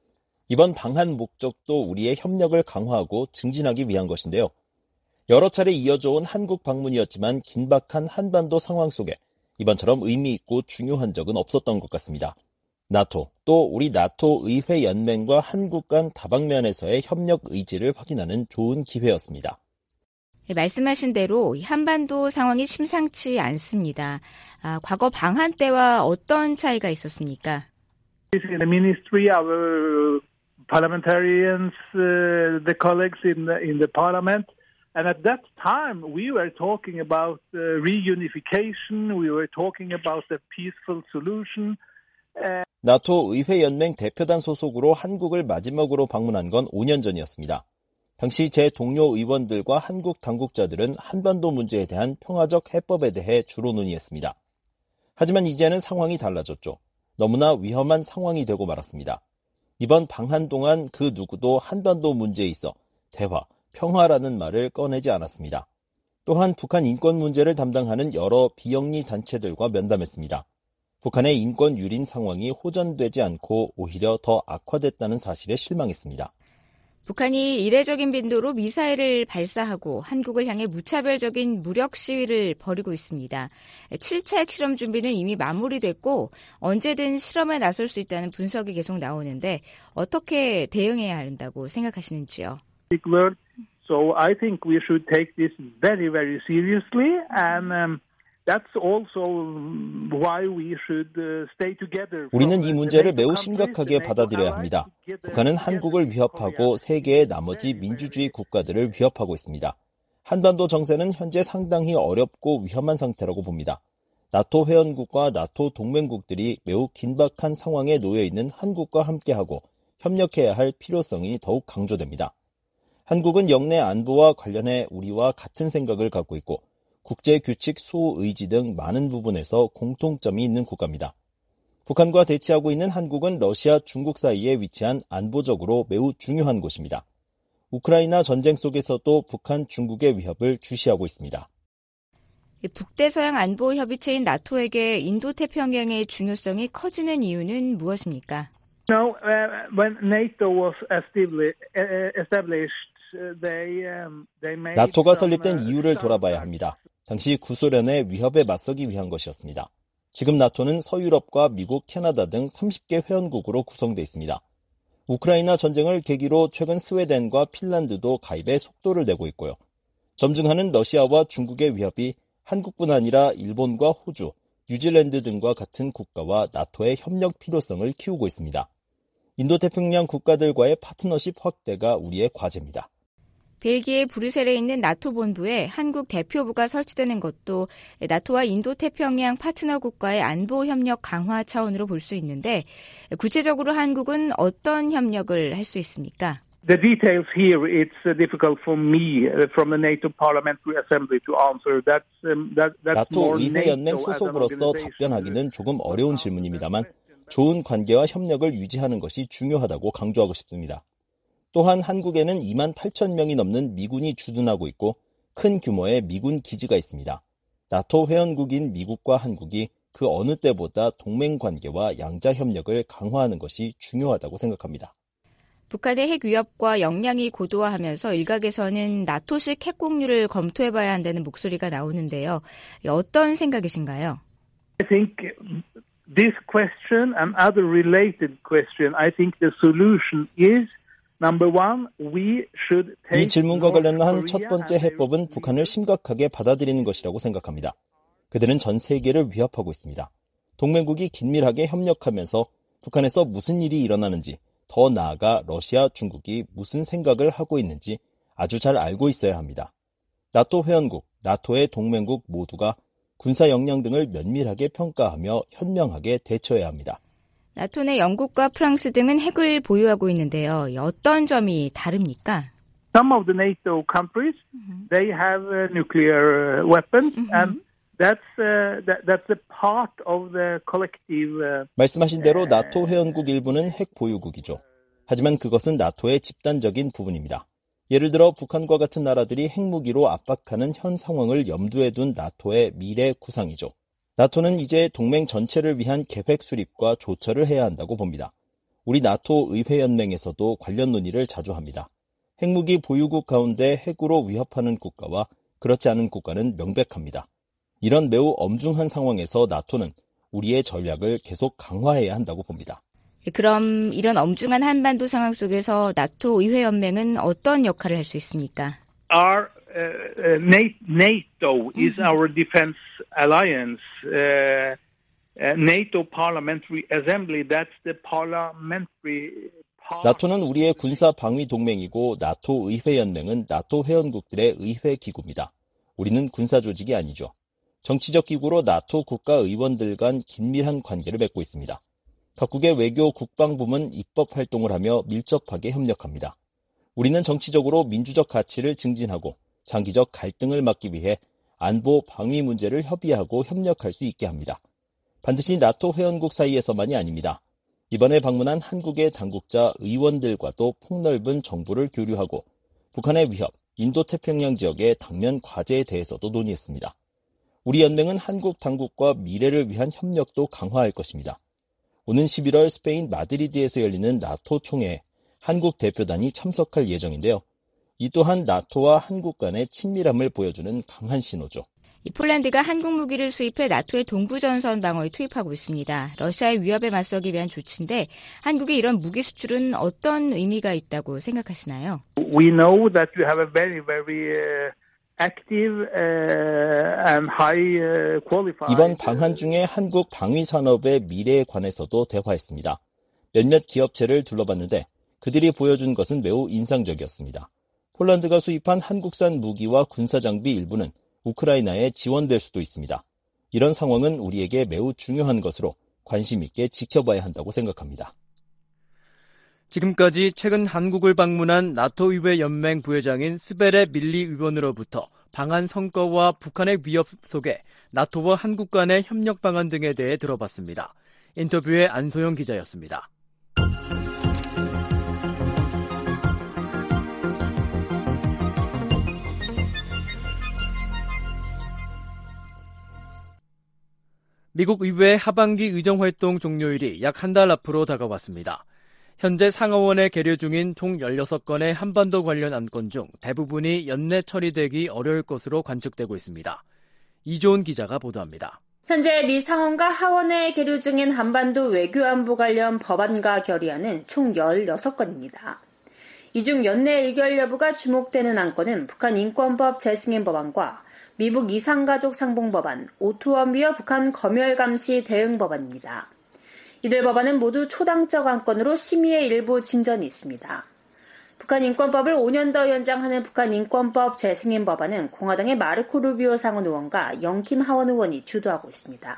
이번 방한 목적도 우리의 협력을 강화하고 증진하기 위한 것인데요. 여러 차례 이어져 온 한국 방문이었지만 긴박한 한반도 상황 속에 이번처럼 의미 있고 중요한 적은 없었던 것 같습니다. 나토, 또 우리 나토 의회 연맹과 한국 간 다방면에서의 협력 의지를 확인하는 좋은 기회였습니다. 말씀하신 대로 한반도 상황이 심상치 않습니다. 아, 과거 방한 때와 어떤 차이가 있었습니까? In the ministry, our parliamentarians, uh, the colleagues in the, in the parliament, and at that time we were talking about uh, reunification, we were talking about a peaceful solution. Uh, 나토 의회 연맹 대표단 소속으로 한국을 마지막으로 방문한 건 오 년 전이었습니다. 당시 제 동료 의원들과 한국 당국자들은 한반도 문제에 대한 평화적 해법에 대해 주로 논의했습니다. 하지만 이제는 상황이 달라졌죠. 너무나 위험한 상황이 되고 말았습니다. 이번 방한 동안 그 누구도 한반도 문제에 있어 대화, 평화라는 말을 꺼내지 않았습니다. 또한 북한 인권 문제를 담당하는 여러 비영리 단체들과 면담했습니다. 북한의 인권 유린 상황이 호전되지 않고 오히려 더 악화됐다는 사실에 실망했습니다. 북한이 이례적인 빈도로 미사일을 발사하고 한국을 향해 무차별적인 무력 시위를 벌이고 있습니다. 칠 차 핵실험 준비는 이미 마무리됐고 언제든 실험에 나설 수 있다는 분석이 계속 나오는데 어떻게 대응해야 한다고 생각하시는지요? So I think we should take this very, very seriously and um, that's also why we should stay together. 우리는 이 문제를 매우 심각하게 받아들여야 합니다. 북한은 한국을 위협하고 세계의 나머지 민주주의 국가들을 위협하고 있습니다. 한반도 정세는 현재 상당히 어렵고 위험한 상태라고 봅니다. 나토 회원국과 나토 동맹국들이 매우 긴박한 상황에 놓여 있는 한국과 함께하고 협력해야 할 필요성이 더욱 강조됩니다. 한국은 영내 안보와 관련해 우리와 같은 생각을 갖고 있고 국제규칙 수호 의지 등 많은 부분에서 공통점이 있는 국가입니다. 북한과 대치하고 있는 한국은 러시아, 중국 사이에 위치한 안보적으로 매우 중요한 곳입니다. 우크라이나 전쟁 속에서도 북한, 중국의 위협을 주시하고 있습니다. 북대서양 안보 협의체인 나토에게 인도태평양의 중요성이 커지는 이유는 무엇입니까? No, uh, when NATO was established, they, um, they made 나토가 설립된 이유를 돌아봐야 합니다. 당시 구소련의 위협에 맞서기 위한 것이었습니다. 지금 나토는 서유럽과 미국, 캐나다 등 서른 개 회원국으로 구성되어 있습니다. 우크라이나 전쟁을 계기로 최근 스웨덴과 핀란드도 가입에 속도를 내고 있고요. 점증하는 러시아와 중국의 위협이 한국뿐 아니라 일본과 호주, 뉴질랜드 등과 같은 국가와 나토의 협력 필요성을 키우고 있습니다. 인도태평양 국가들과의 파트너십 확대가 우리의 과제입니다. 벨기에 브뤼셀에 있는 나토 본부에 한국 대표부가 설치되는 것도 나토와 인도태평양 파트너국과의 안보 협력 강화 차원으로 볼 수 있는데 구체적으로 한국은 어떤 협력을 할 수 있습니까? The details here, it's difficult for me from the NATO Parliamentary Assembly to answer. That's, um, that, that's 나토 의회 연맹 소속으로서 답변하기는 조금 어려운 질문입니다만 좋은 관계와 협력을 유지하는 것이 중요하다고 강조하고 싶습니다. 또한 한국에는 이만 팔천 명이 넘는 미군이 주둔하고 있고 큰 규모의 미군 기지가 있습니다. 나토 회원국인 미국과 한국이 그 어느 때보다 동맹 관계와 양자 협력을 강화하는 것이 중요하다고 생각합니다. 북한의 핵 위협과 역량이 고도화하면서 일각에서는 나토식 핵 공유를 검토해봐야 한다는 목소리가 나오는데요. 어떤 생각이신가요? I think this question and other related question, I think the solution is 이 질문과 관련한 첫 번째 해법은 북한을 심각하게 받아들이는 것이라고 생각합니다. 그들은 전 세계를 위협하고 있습니다. 동맹국이 긴밀하게 협력하면서 북한에서 무슨 일이 일어나는지, 더 나아가 러시아, 중국이 무슨 생각을 하고 있는지 아주 잘 알고 있어야 합니다. 나토 회원국, 나토의 동맹국 모두가 군사 역량 등을 면밀하게 평가하며 현명하게 대처해야 합니다. 나토 내 영국과 프랑스 등은 핵을 보유하고 있는데요. 어떤 점이 다릅니까? Some of the NATO countries, mm-hmm. they have uh, nuclear weapons, mm-hmm. and that's uh, that, that's a part of the collective. Uh, 말씀하신 대로 나토 회원국 일부는 핵 보유국이죠. 하지만 그것은 나토의 집단적인 부분입니다. 예를 들어 북한과 같은 나라들이 핵무기로 압박하는 현 상황을 염두에 둔 나토의 미래 구상이죠. 나토는 이제 동맹 전체를 위한 계획 수립과 조처를 해야 한다고 봅니다. 우리 나토 의회연맹에서도 관련 논의를 자주 합니다. 핵무기 보유국 가운데 핵으로 위협하는 국가와 그렇지 않은 국가는 명백합니다. 이런 매우 엄중한 상황에서 나토는 우리의 전략을 계속 강화해야 한다고 봅니다. 그럼 이런 엄중한 한반도 상황 속에서 나토 의회연맹은 어떤 역할을 할 수 있습니까? Our uh, NATO is our defense alliance. Uh, uh, NATO Parliamentary Assembly, that's the parliamentary 나토는 우리의 군사 방위 동맹이고 나토 의회연맹은 나토 회원국들의 의회 기구입니다. 우리는 군사 조직이 아니죠. 정치적 기구로 나토 국가 의원들 간 긴밀한 관계를 맺고 있습니다. 각국의 외교 국방부문 입법 활동을 하며 밀접하게 협력합니다. 우리는 정치적으로 민주적 가치를 증진하고 장기적 갈등을 막기 위해 안보 방위 문제를 협의하고 협력할 수 있게 합니다. 반드시 나토 회원국 사이에서만이 아닙니다. 이번에 방문한 한국의 당국자 의원들과도 폭넓은 정보를 교류하고 북한의 위협, 인도태평양 지역의 당면 과제에 대해서도 논의했습니다. 우리 연맹은 한국 당국과 미래를 위한 협력도 강화할 것입니다. 오는 십일월 스페인 마드리드에서 열리는 나토 총회에 한국 대표단이 참석할 예정인데요. 이 또한 나토와 한국 간의 친밀함을 보여주는 강한 신호죠. 폴란드가 한국 무기를 수입해 나토의 동부전선 방어에 투입하고 있습니다. 러시아의 위협에 맞서기 위한 조치인데 한국의 이런 무기 수출은 어떤 의미가 있다고 생각하시나요? We know that you have a very, very uh, active uh, and high uh, qualified. 이번 방한 중에 한국 방위 산업의 미래에 관해서도 대화했습니다. 몇몇 기업체를 둘러봤는데 그들이 보여준 것은 매우 인상적이었습니다. 폴란드가 수입한 한국산 무기와 군사장비 일부는 우크라이나에 지원될 수도 있습니다. 이런 상황은 우리에게 매우 중요한 것으로 관심 있게 지켜봐야 한다고 생각합니다. 지금까지 최근 한국을 방문한 나토 의회 연맹 부회장인 스베레 밀리 의원으로부터 방한 성과와 북한의 위협 속에 나토와 한국 간의 협력 방안 등에 대해 들어봤습니다. 인터뷰의 안소영 기자였습니다. 미국 의회 하반기 의정활동 종료일이 약 한 달 앞으로 다가왔습니다. 현재 상하원에 계류 중인 총 열여섯 건의 한반도 관련 안건 중 대부분이 연내 처리되기 어려울 것으로 관측되고 있습니다. 이조은 기자가 보도합니다. 현재 미 상원과 하원에 계류 중인 한반도 외교안보 관련 법안과 결의안은 총 열여섯 건입니다. 이 중 연내 의결 여부가 주목되는 안건은 북한 인권법 재승인 법안과 미국 이산가족 상봉법안, 오토원비와 북한 검열감시 대응 법안입니다. 이들 법안은 모두 초당적 안건으로 심의에 일부 진전이 있습니다. 북한 인권법을 오 년 더 연장하는 북한 인권법 재승인 법안은 공화당의 마르코 루비오 상원 의원과 영킴 하원 의원이 주도하고 있습니다.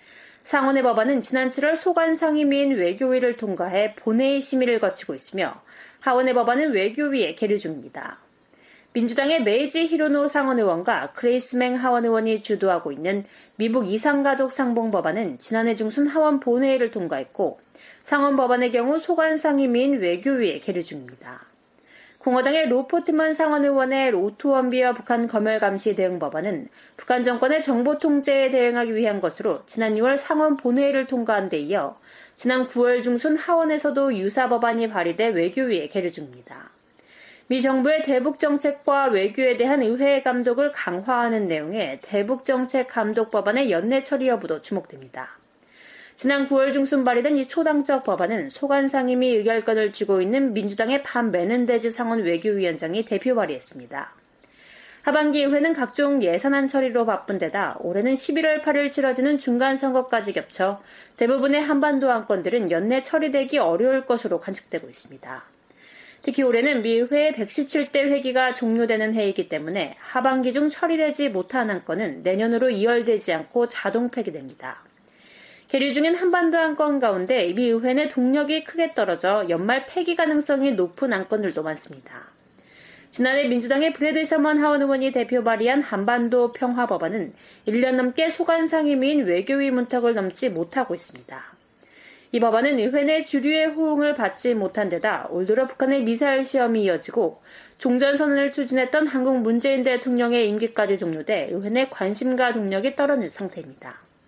상원의 법안은 지난 칠월 소관 상임위인 외교위를 통과해 본회의 심의를 거치고 있으며 하원의 법안은 외교위에 계류 중입니다. 민주당의 메이지 히로노 상원 의원과 크레이스맹 하원 의원이 주도하고 있는 미국 이산가족 상봉 법안은 지난해 중순 하원 본회의를 통과했고 상원 법안의 경우 소관 상임위인 외교위에 계류 중입니다. 공화당의 로포트먼 상원 의원의 오토원비와 북한 검열감시 대응 법안은 북한 정권의 정보 통제에 대응하기 위한 것으로 지난 유월 상원 본회의를 통과한 데 이어 지난 구월 중순 하원에서도 유사 법안이 발의돼 외교위에 계류 중입니다. 미 정부의 대북 정책과 외교에 대한 의회 감독을 강화하는 내용의 대북 정책 감독 법안의 연내 처리 여부도 주목됩니다. 지난 구월 중순 발의된 이 초당적 법안은 소관 상임위 의결권을 쥐고 있는 민주당의 반 메넨데즈 상원 외교위원장이 대표 발의했습니다. 하반기 의회는 각종 예산안 처리로 바쁜 데다 올해는 십일월 팔일 치러지는 중간선거까지 겹쳐 대부분의 한반도 안건들은 연내 처리되기 어려울 것으로 관측되고 있습니다. 특히 올해는 미 의회의 백십칠 대 회기가 종료되는 해이기 때문에 하반기 중 처리되지 못한 안건은 내년으로 이월되지 않고 자동 폐기됩니다. 계류 중인 한반도 안건 가운데 미 의회 내 동력이 크게 떨어져 연말 폐기 가능성이 높은 안건들도 많습니다. 지난해 민주당의 브래드 셔먼 하원 의원이 대표 발의한 한반도 평화 법안은 일 년 넘게 소관 상임위인 외교위 문턱을 넘지 못하고 있습니다. 이 법안은 의회 내 주류의 호응을 받지 못한 데다 올 들어 북한의 미사일 시험이 이어지고 종전선언을 추진했던 한국 문재인 대통령의 임기까지 종료돼 의회 내 관심과 동력이 떨어진 상태입니다.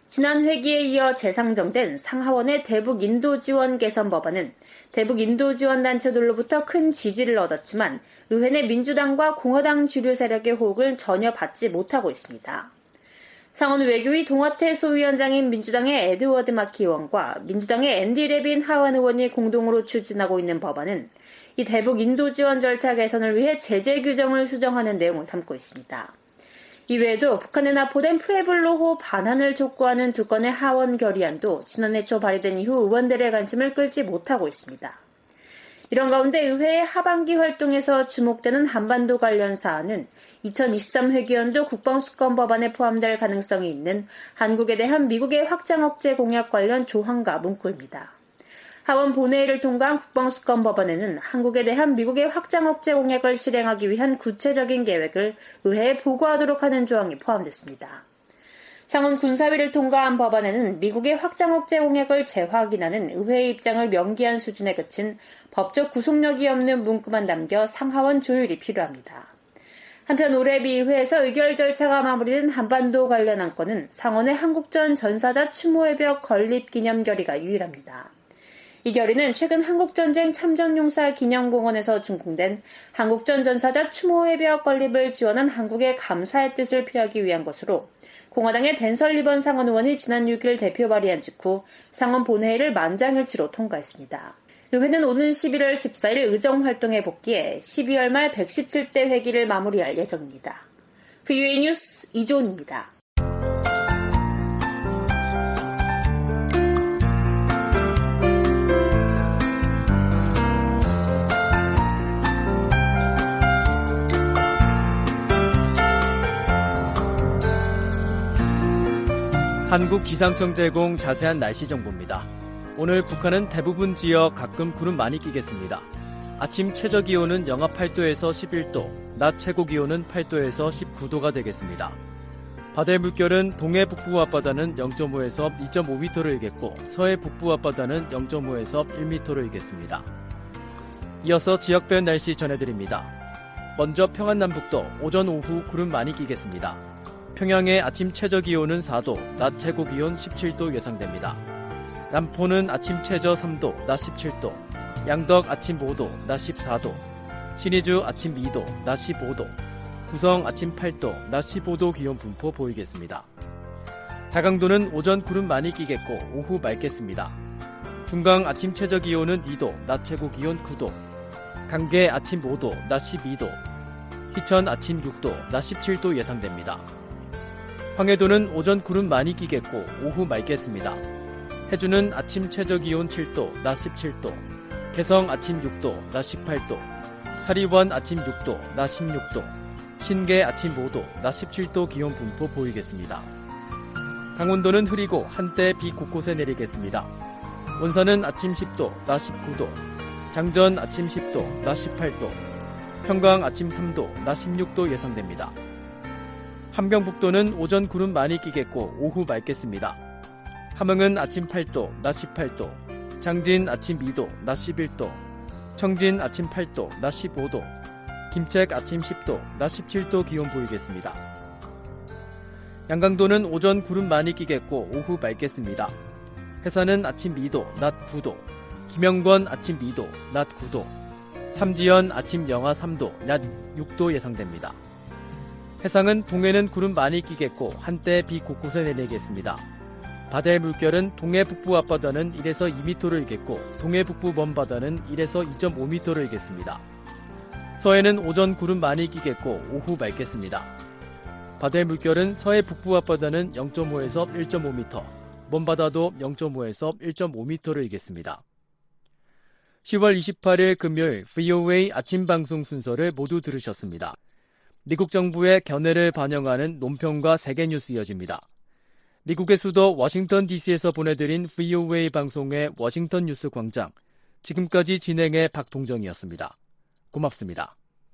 지난 회기에 이어 재상정된 상하원의 대북 인도 지원 개선 법안은 대북 인도 지원 단체들로부터 큰 지지를 얻었지만 의회 내 민주당과 공화당 주류 세력의 호응을 전혀 받지 못하고 있습니다. 상원 외교위 동아태 소위원장인 민주당의 에드워드 마키 의원과 민주당의 앤디 레빈 하원 의원이 공동으로 추진하고 있는 법안은 이 대북 인도 지원 절차 개선을 위해 제재 규정을 수정하는 내용을 담고 있습니다. 이외에도 북한에 납포된 푸에블로호 반환을 촉구하는 두 건의 하원 결의안도 지난해 초 발의된 이후 의원들의 관심을 끌지 못하고 있습니다. 이런 가운데 의회의 하반기 활동에서 주목되는 한반도 관련 사안은 이천이십삼 회기연도 국방수권 법안에 포함될 가능성이 있는 한국에 대한 미국의 확장 억제 공약 관련 조항과 문구입니다. 하원 본회의를 통과한 국방수권 법안에는 한국에 대한 미국의 확장 억제 공약을 실행하기 위한 구체적인 계획을 의회에 보고하도록 하는 조항이 포함됐습니다. 상원 군사위를 통과한 법안에는 미국의 확장 억제 공약을 재확인하는 의회의 입장을 명기한 수준에 그친 법적 구속력이 없는 문구만 담겨 상하원 조율이 필요합니다. 한편 올해 미의회에서 의결 절차가 마무리된 한반도 관련 안건은 상원의 한국전 전사자 추모회벽 건립 기념 결의가 유일합니다. 이 결의는 최근 한국전쟁 참전용사 기념공원에서 준공된 한국전 전사자 추모회벽 건립을 지원한 한국의 감사의 뜻을 표하기 위한 것으로 공화당의 댄 설리번 상원 의원이 지난 육 일 대표 발의한 직후 상원 본회의를 만장일치로 통과했습니다. 의회는 오는 십일월 십사일 의정활동에 복귀해 십이월 말 백십칠 대 회기를 마무리할 예정입니다. 브이오에이 뉴스 이조은입니다. 한국 기상청 제공 자세한 날씨 정보입니다. 오늘 북한은 대부분 지역 가끔 구름 많이 끼겠습니다. 아침 최저기온은 영하 팔 도에서 십일 도, 낮 최고기온은 팔 도에서 십구 도가 되겠습니다. 바다의 물결은 동해 북부 앞바다는 영 점 오에서 이 점 오 미터로 일겠고 서해 북부 앞바다는 영 점 오에서 일 미터로 일겠습니다. 이어서 지역별 날씨 전해드립니다. 먼저 평안남북도 오전 오후 구름 많이 끼겠습니다. 평양의 아침 최저기온은 사 도, 낮 최고기온 십칠 도 예상됩니다. 남포는 아침 최저 삼 도, 낮 십칠 도, 양덕 아침 오 도, 낮 십사 도, 신의주 아침 이 도, 낮 십오 도, 구성 아침 팔 도, 낮 십오 도 기온 분포 보이겠습니다. 자강도는 오전 구름 많이 끼겠고 오후 맑겠습니다. 중강 아침 최저기온은 이 도, 낮 최고기온 구 도, 강계 아침 오 도, 낮 십이 도, 희천 아침 육 도, 낮 십칠 도 예상됩니다. 황해도는 오전 구름 많이 끼겠고 오후 맑겠습니다. 해주는 아침 최저기온 칠 도, 낮 십칠 도, 개성 아침 육 도, 낮 십팔 도, 사리원 아침 육 도, 낮 십육 도, 신계 아침 오 도, 낮 십칠 도 기온 분포 보이겠습니다. 강원도는 흐리고 한때 비 곳곳에 내리겠습니다. 원산은 아침 십 도, 낮 십구 도, 장전 아침 십 도, 낮 십팔 도, 평강 아침 삼 도, 낮 십육 도 예상됩니다. 함경북도는 오전 구름 많이 끼겠고 오후 맑겠습니다. 함흥은 아침 팔 도, 낮 십팔 도, 장진 아침 이 도, 낮 십일 도, 청진 아침 팔 도, 낮 십오 도, 김책 아침 십 도, 낮 십칠 도 기온 보이겠습니다. 양강도는 오전 구름 많이 끼겠고 오후 맑겠습니다. 해산은 아침 이 도, 낮 구 도, 김영권 아침 이 도, 낮 구 도, 삼지연 아침 영하 삼 도, 낮 육 도 예상됩니다. 해상은 동해는 구름 많이 끼겠고 한때 비 곳곳에 내리겠습니다. 바다의 물결은 동해 북부 앞바다는 일에서 이 미터로 일겠고 동해 북부 먼바다는 일에서 이 점 오 미터로 일겠습니다. 서해는 오전 구름 많이 끼겠고 오후 맑겠습니다. 바다의 물결은 서해 북부 앞바다는 영 점 오에서 일 점 오 미터, 먼바다도 영 점 오에서 일 점 오 미터로 일겠습니다. 시월 이십팔일 금요일 브이오에이 아침 방송 순서를 모두 들으셨습니다. 미국 정부의 견해를 반영하는 논평과 세계뉴스 이어집니다. 미국의 수도 워싱턴 디씨에서 보내드린 브이오에이 방송의 워싱턴 뉴스 광장. 지금까지 진행의 박동정이었습니다. 고맙습니다.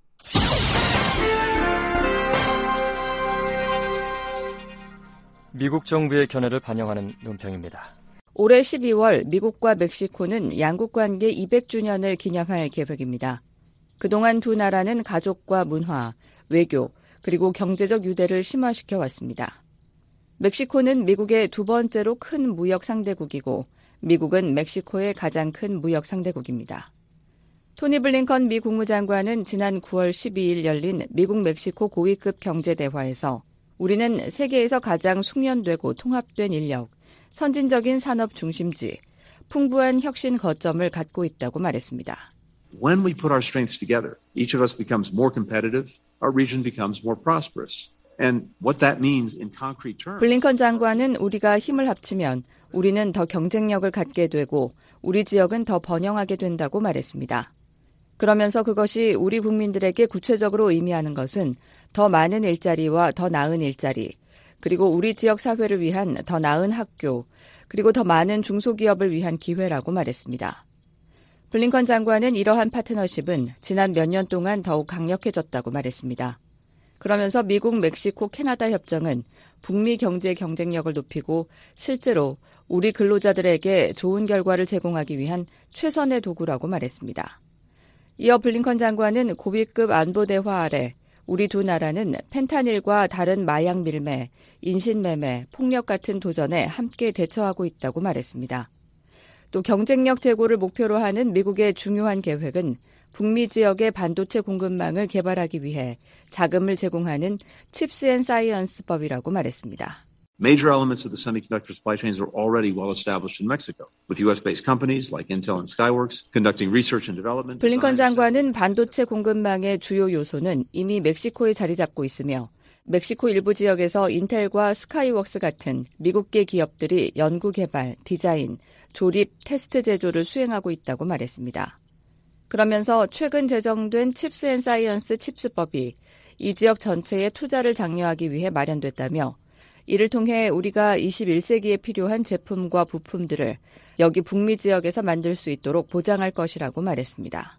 미국 정부의 견해를 반영하는 논평입니다. 올해 십이월 미국과 멕시코는 양국 관계 이백 주년을 기념할 계획입니다. 그동안 두 나라는 가족과 문화, 외교, 그리고 경제적 유대를 심화시켜 왔습니다. 멕시코는 미국의 두 번째로 큰 무역 상대국이고 미국은 멕시코의 가장 큰 무역 상대국입니다. 토니 블링컨 미 국무장관은 지난 구월 십이일 열린 미국 멕시코 고위급 경제대화에서 우리는 세계에서 가장 숙련되고 통합된 인력, 선진적인 산업 중심지, 풍부한 혁신 거점을 갖고 있다고 말했습니다. When we put our strengths together, each of us becomes more competitive, our region becomes more prosperous. And what that means in concrete terms. 블링컨 장관은 우리가 힘을 합치면 우리는 더 경쟁력을 갖게 되고 우리 지역은 더 번영하게 된다고 말했습니다. 그러면서 그것이 우리 국민들에게 구체적으로 의미하는 것은 더 많은 일자리와 더 나은 일자리, 그리고 우리 지역 사회를 위한 더 나은 학교, 그리고 더 많은 중소기업을 위한 기회라고 말했습니다. 블링컨 장관은 이러한 파트너십은 지난 몇 년 동안 더욱 강력해졌다고 말했습니다. 그러면서 미국, 멕시코, 캐나다 협정은 북미 경제 경쟁력을 높이고 실제로 우리 근로자들에게 좋은 결과를 제공하기 위한 최선의 도구라고 말했습니다. 이어 블링컨 장관은 고위급 안보 대화 아래 우리 두 나라는 펜타닐과 다른 마약 밀매, 인신매매, 폭력 같은 도전에 함께 대처하고 있다고 말했습니다. 또 경쟁력 제고를 목표로 하는 미국의 중요한 계획은 북미 지역의 반도체 공급망을 개발하기 위해 자금을 제공하는 칩스 앤 사이언스법이라고 말했습니다. Major elements of the semiconductor supply chains are already well established in Mexico, with U S-based companies like Intel and Skyworks conducting research and development. 블링컨 장관은 반도체 공급망의 주요 요소는 이미 멕시코에 자리 잡고 있으며 멕시코 일부 지역에서 인텔과 스카이웍스 같은 미국계 기업들이 연구 개발, 디자인, 조립, 테스트 제조를 수행하고 있다고 말했습니다. 그러면서 최근 제정된 칩스 앤 사이언스 칩스법이 이 지역 전체에 투자를 장려하기 위해 마련됐다며 이를 통해 우리가 이십일 세기에 필요한 제품과 부품들을 여기 북미 지역에서 만들 수 있도록 보장할 것이라고 말했습니다.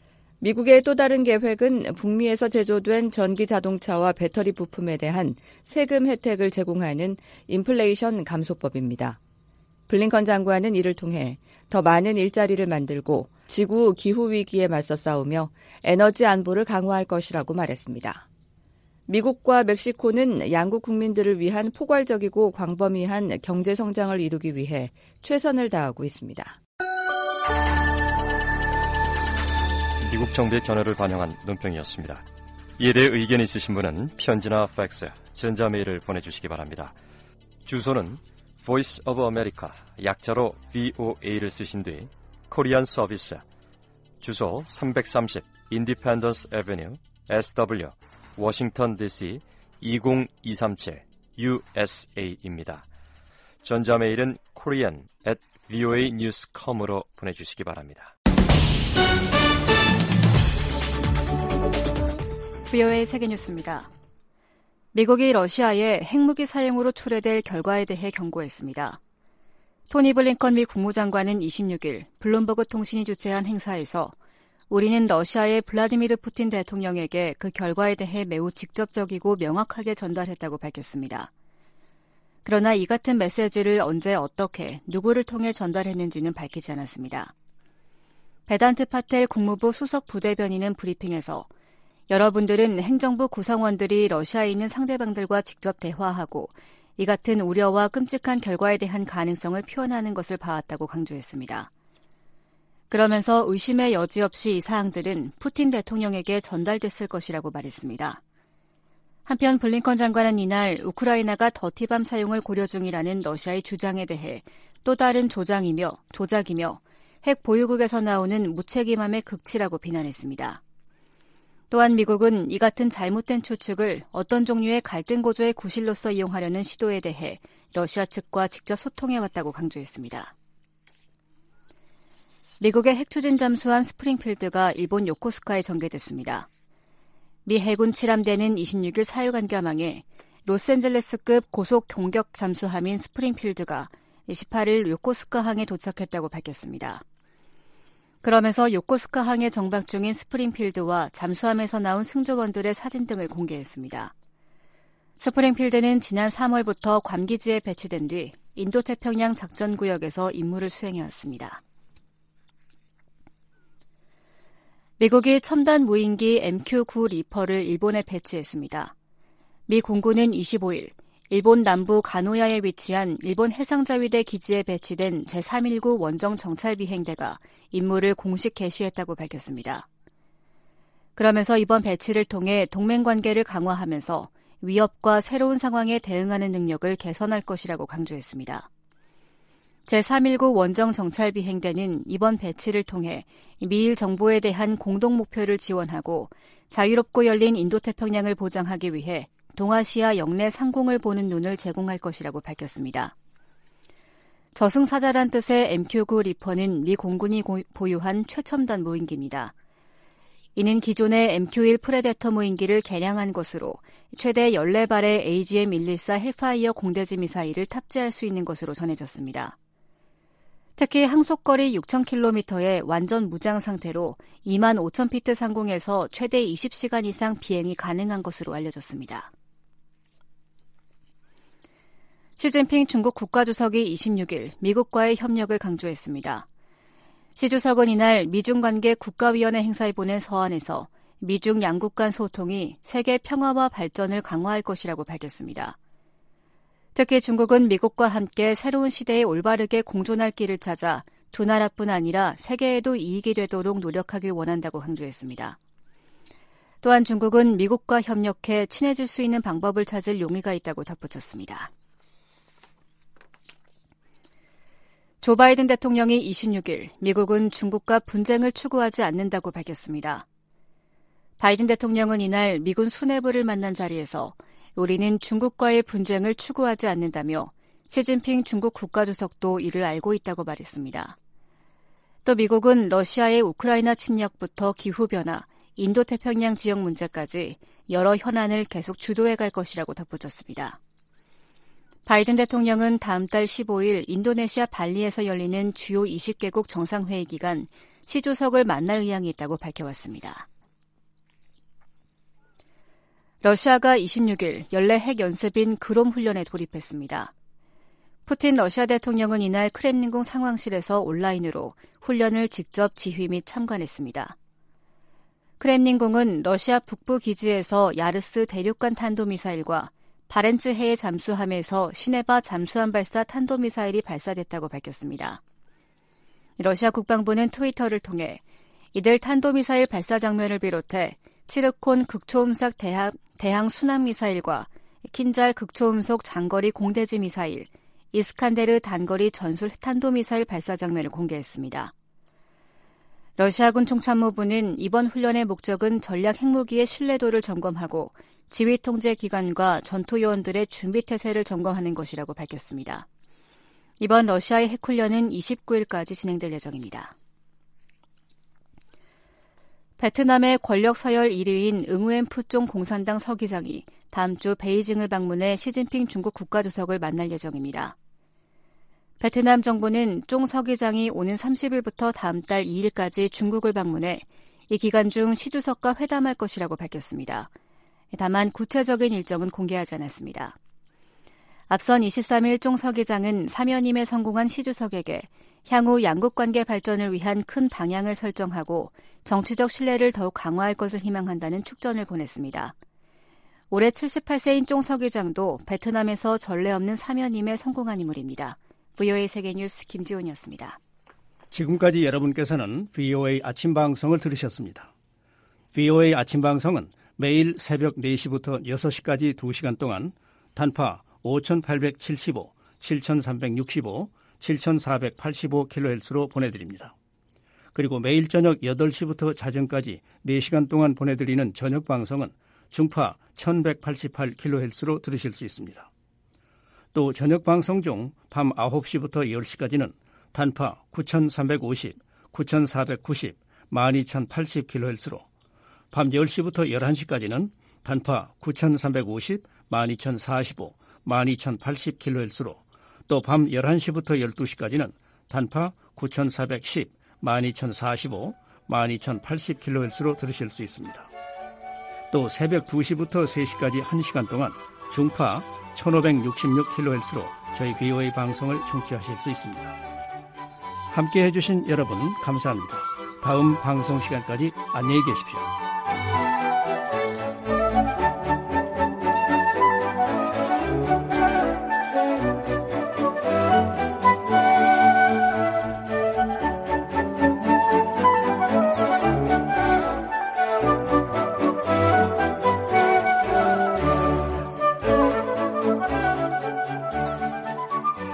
미국의 또 다른 계획은 북미에서 제조된 전기 자동차와 배터리 부품에 대한 세금 혜택을 제공하는 인플레이션 감소법입니다. 블링컨 장관은 이를 통해 더 많은 일자리를 만들고 지구 기후 위기에 맞서 싸우며 에너지 안보를 강화할 것이라고 말했습니다. 미국과 멕시코는 양국 국민들을 위한 포괄적이고 광범위한 경제 성장을 이루기 위해 최선을 다하고 있습니다. 미국 정부의 견해를 반영한 논평이었습니다. 이에 대해 의견이 있으신 분은 편지나 팩스, 전자메일을 보내주시기 바랍니다. 주소는 Voice of America, 약자로 브이오에이를 쓰신 뒤 코리안 서비스, 주소 삼백삼십 Independence Avenue, 에스더블유, 워싱턴 디씨 이공이삼칠 유에스에이입니다. 전자메일은 korean at 브이오에이 뉴스 닷컴으로 보내주시기 바랍니다. 브이오에이 세계뉴스입니다. 미국이 러시아의 핵무기 사용으로 초래될 결과에 대해 경고했습니다. 토니 블링컨 미 국무장관은 이십육일 블룸버그 통신이 주최한 행사에서 우리는 러시아의 블라디미르 푸틴 대통령에게 그 결과에 대해 매우 직접적이고 명확하게 전달했다고 밝혔습니다. 그러나 이 같은 메시지를 언제 어떻게 누구를 통해 전달했는지는 밝히지 않았습니다. 베단트 파텔 국무부 수석 부대변인은 브리핑에서 여러분들은 행정부 구성원들이 러시아에 있는 상대방들과 직접 대화하고 이 같은 우려와 끔찍한 결과에 대한 가능성을 표현하는 것을 봐왔다고 강조했습니다. 그러면서 의심의 여지 없이 이 사항들은 푸틴 대통령에게 전달됐을 것이라고 말했습니다. 한편 블링컨 장관은 이날 우크라이나가 더티밤 사용을 고려 중이라는 러시아의 주장에 대해 또 다른 조장이며 조작이며 핵 보유국에서 나오는 무책임함의 극치라고 비난했습니다. 또한 미국은 이 같은 잘못된 추측을 어떤 종류의 갈등 고조의 구실로서 이용하려는 시도에 대해 러시아 측과 직접 소통해왔다고 강조했습니다. 미국의 핵추진 잠수함 스프링필드가 일본 요코스카에 전개됐습니다. 미 해군 칠함대는 이십육일 사유관계망에 로스앤젤레스급 고속 공격 잠수함인 스프링필드가 이십팔일 요코스카항에 도착했다고 밝혔습니다. 그러면서 요코스카항에 정박 중인 스프링필드와 잠수함에서 나온 승조원들의 사진 등을 공개했습니다. 스프링필드는 지난 삼월부터 괌기지에 배치된 뒤 인도태평양 작전구역에서 임무를 수행해왔습니다. 미국이 첨단 무인기 엠큐 구 리퍼를 일본에 배치했습니다. 미 공군은 이십오일 일본 남부 가노야에 위치한 일본 해상자위대 기지에 배치된 제삼백십구 원정 정찰 비행대가 임무를 공식 개시했다고 밝혔습니다. 그러면서 이번 배치를 통해 동맹 관계를 강화하면서 위협과 새로운 상황에 대응하는 능력을 개선할 것이라고 강조했습니다. 제삼백십구 원정 정찰 비행대는 이번 배치를 통해 미일 정보에 대한 공동 목표를 지원하고 자유롭고 열린 인도태평양을 보장하기 위해 동아시아 영내 상공을 보는 눈을 제공할 것이라고 밝혔습니다. 저승사자란 뜻의 엠큐구 리퍼는 미 공군이 보유한 최첨단 무인기입니다. 이는 기존의 엠큐 원 프레데터 무인기를 개량한 것으로 최대 열네 발의 에이지엠 백십사 헬파이어 공대지 미사일을 탑재할 수 있는 것으로 전해졌습니다. 특히 항속거리 육천 킬로미터의 완전 무장 상태로 이만 오천 피트 상공에서 최대 이십 시간 이상 비행이 가능한 것으로 알려졌습니다. 시진핑 중국 국가주석이 이십육 일 미국과의 협력을 강조했습니다. 시 주석은 이날 미중 관계 국가위원회 행사에 보낸 서한에서 미중 양국 간 소통이 세계 평화와 발전을 강화할 것이라고 밝혔습니다. 특히 중국은 미국과 함께 새로운 시대에 올바르게 공존할 길을 찾아 두 나라뿐 아니라 세계에도 이익이 되도록 노력하길 원한다고 강조했습니다. 또한 중국은 미국과 협력해 친해질 수 있는 방법을 찾을 용의가 있다고 덧붙였습니다. 조 바이든 대통령이 이십육 일 미국은 중국과 분쟁을 추구하지 않는다고 밝혔습니다. 바이든 대통령은 이날 미군 수뇌부를 만난 자리에서 우리는 중국과의 분쟁을 추구하지 않는다며 시진핑 중국 국가주석도 이를 알고 있다고 말했습니다. 또 미국은 러시아의 우크라이나 침략부터 기후변화, 인도태평양 지역 문제까지 여러 현안을 계속 주도해 갈 것이라고 덧붙였습니다. 바이든 대통령은 다음 달 십오 일 인도네시아 발리에서 열리는 주요 이십 개국 정상회의 기간 시 주석을 만날 의향이 있다고 밝혀왔습니다. 러시아가 이십육 일 연례 핵 연습인 그롬 훈련에 돌입했습니다. 푸틴 러시아 대통령은 이날 크렘린궁 상황실에서 온라인으로 훈련을 직접 지휘 및 참관했습니다. 크렘린궁은 러시아 북부 기지에서 야르스 대륙간 탄도미사일과 바렌츠해의 잠수함에서 시네바 잠수함 발사 탄도미사일이 발사됐다고 밝혔습니다. 러시아 국방부는 트위터를 통해 이들 탄도미사일 발사 장면을 비롯해 치르콘 극초음속 대항, 대항 순항미사일과 킨잘 극초음속 장거리 공대지 미사일, 이스칸데르 단거리 전술 탄도미사일 발사 장면을 공개했습니다. 러시아군 총참모부는 이번 훈련의 목적은 전략 핵무기의 신뢰도를 점검하고 지휘 통제 기관과 전투 요원들의 준비 태세를 점검하는 것이라고 밝혔습니다. 이번 러시아의 핵훈련은 이십구 일까지 진행될 예정입니다. 베트남의 권력 서열 일 위인 응우엔 푸종 공산당 서기장이 다음 주 베이징을 방문해 시진핑 중국 국가주석을 만날 예정입니다. 베트남 정부는 쫑 서기장이 오는 삼십 일부터 다음 달 이 일까지 중국을 방문해 이 기간 중 시 주석과 회담할 것이라고 밝혔습니다. 다만 구체적인 일정은 공개하지 않았습니다. 앞선 이십삼 일 쫑 서기장은 사면임에 성공한 시 주석에게 향후 양국관계 발전을 위한 큰 방향을 설정하고 정치적 신뢰를 더욱 강화할 것을 희망한다는 축전을 보냈습니다. 올해 칠십팔 세인 쫑 서기장도 베트남에서 전례 없는 사면임에 성공한 인물입니다. 브이오에이 세계뉴스 김지훈이었습니다. 지금까지 여러분께서는 브이오에이 아침 방송을 들으셨습니다. 브이오에이 아침 방송은 매일 새벽 네 시부터 여섯 시까지 두 시간 동안 단파 오천팔백칠십오, 칠천삼백육십오, 칠천사백팔십오 킬로헤르츠로 보내드립니다. 그리고 매일 저녁 여덟 시부터 자정까지 네 시간 동안 보내드리는 저녁 방송은 중파 천백팔십팔 킬로헤르츠로 들으실 수 있습니다. 또 저녁 방송 중 밤 아홉 시부터 열 시까지는 단파 구천삼백오십, 구천사백구십, 만 이천팔십 킬로헤르츠로 밤 열 시부터 열한 시까지는 단파 구천삼백오십, 만 이천사십오, 만 이천팔십 킬로헤르츠로 또 밤 열한 시부터 열두 시까지는 단파 구천사백십, 만 이천사십오, 만 이천팔십 킬로헤르츠로 들으실 수 있습니다. 또 새벽 두 시부터 세 시까지 한 시간 동안 중파 천오백육십육 킬로헤르츠로 저희 브이오에이 방송을 청취하실 수 있습니다. 함께해 주신 여러분 감사합니다. 다음 방송 시간까지 안녕히 계십시오.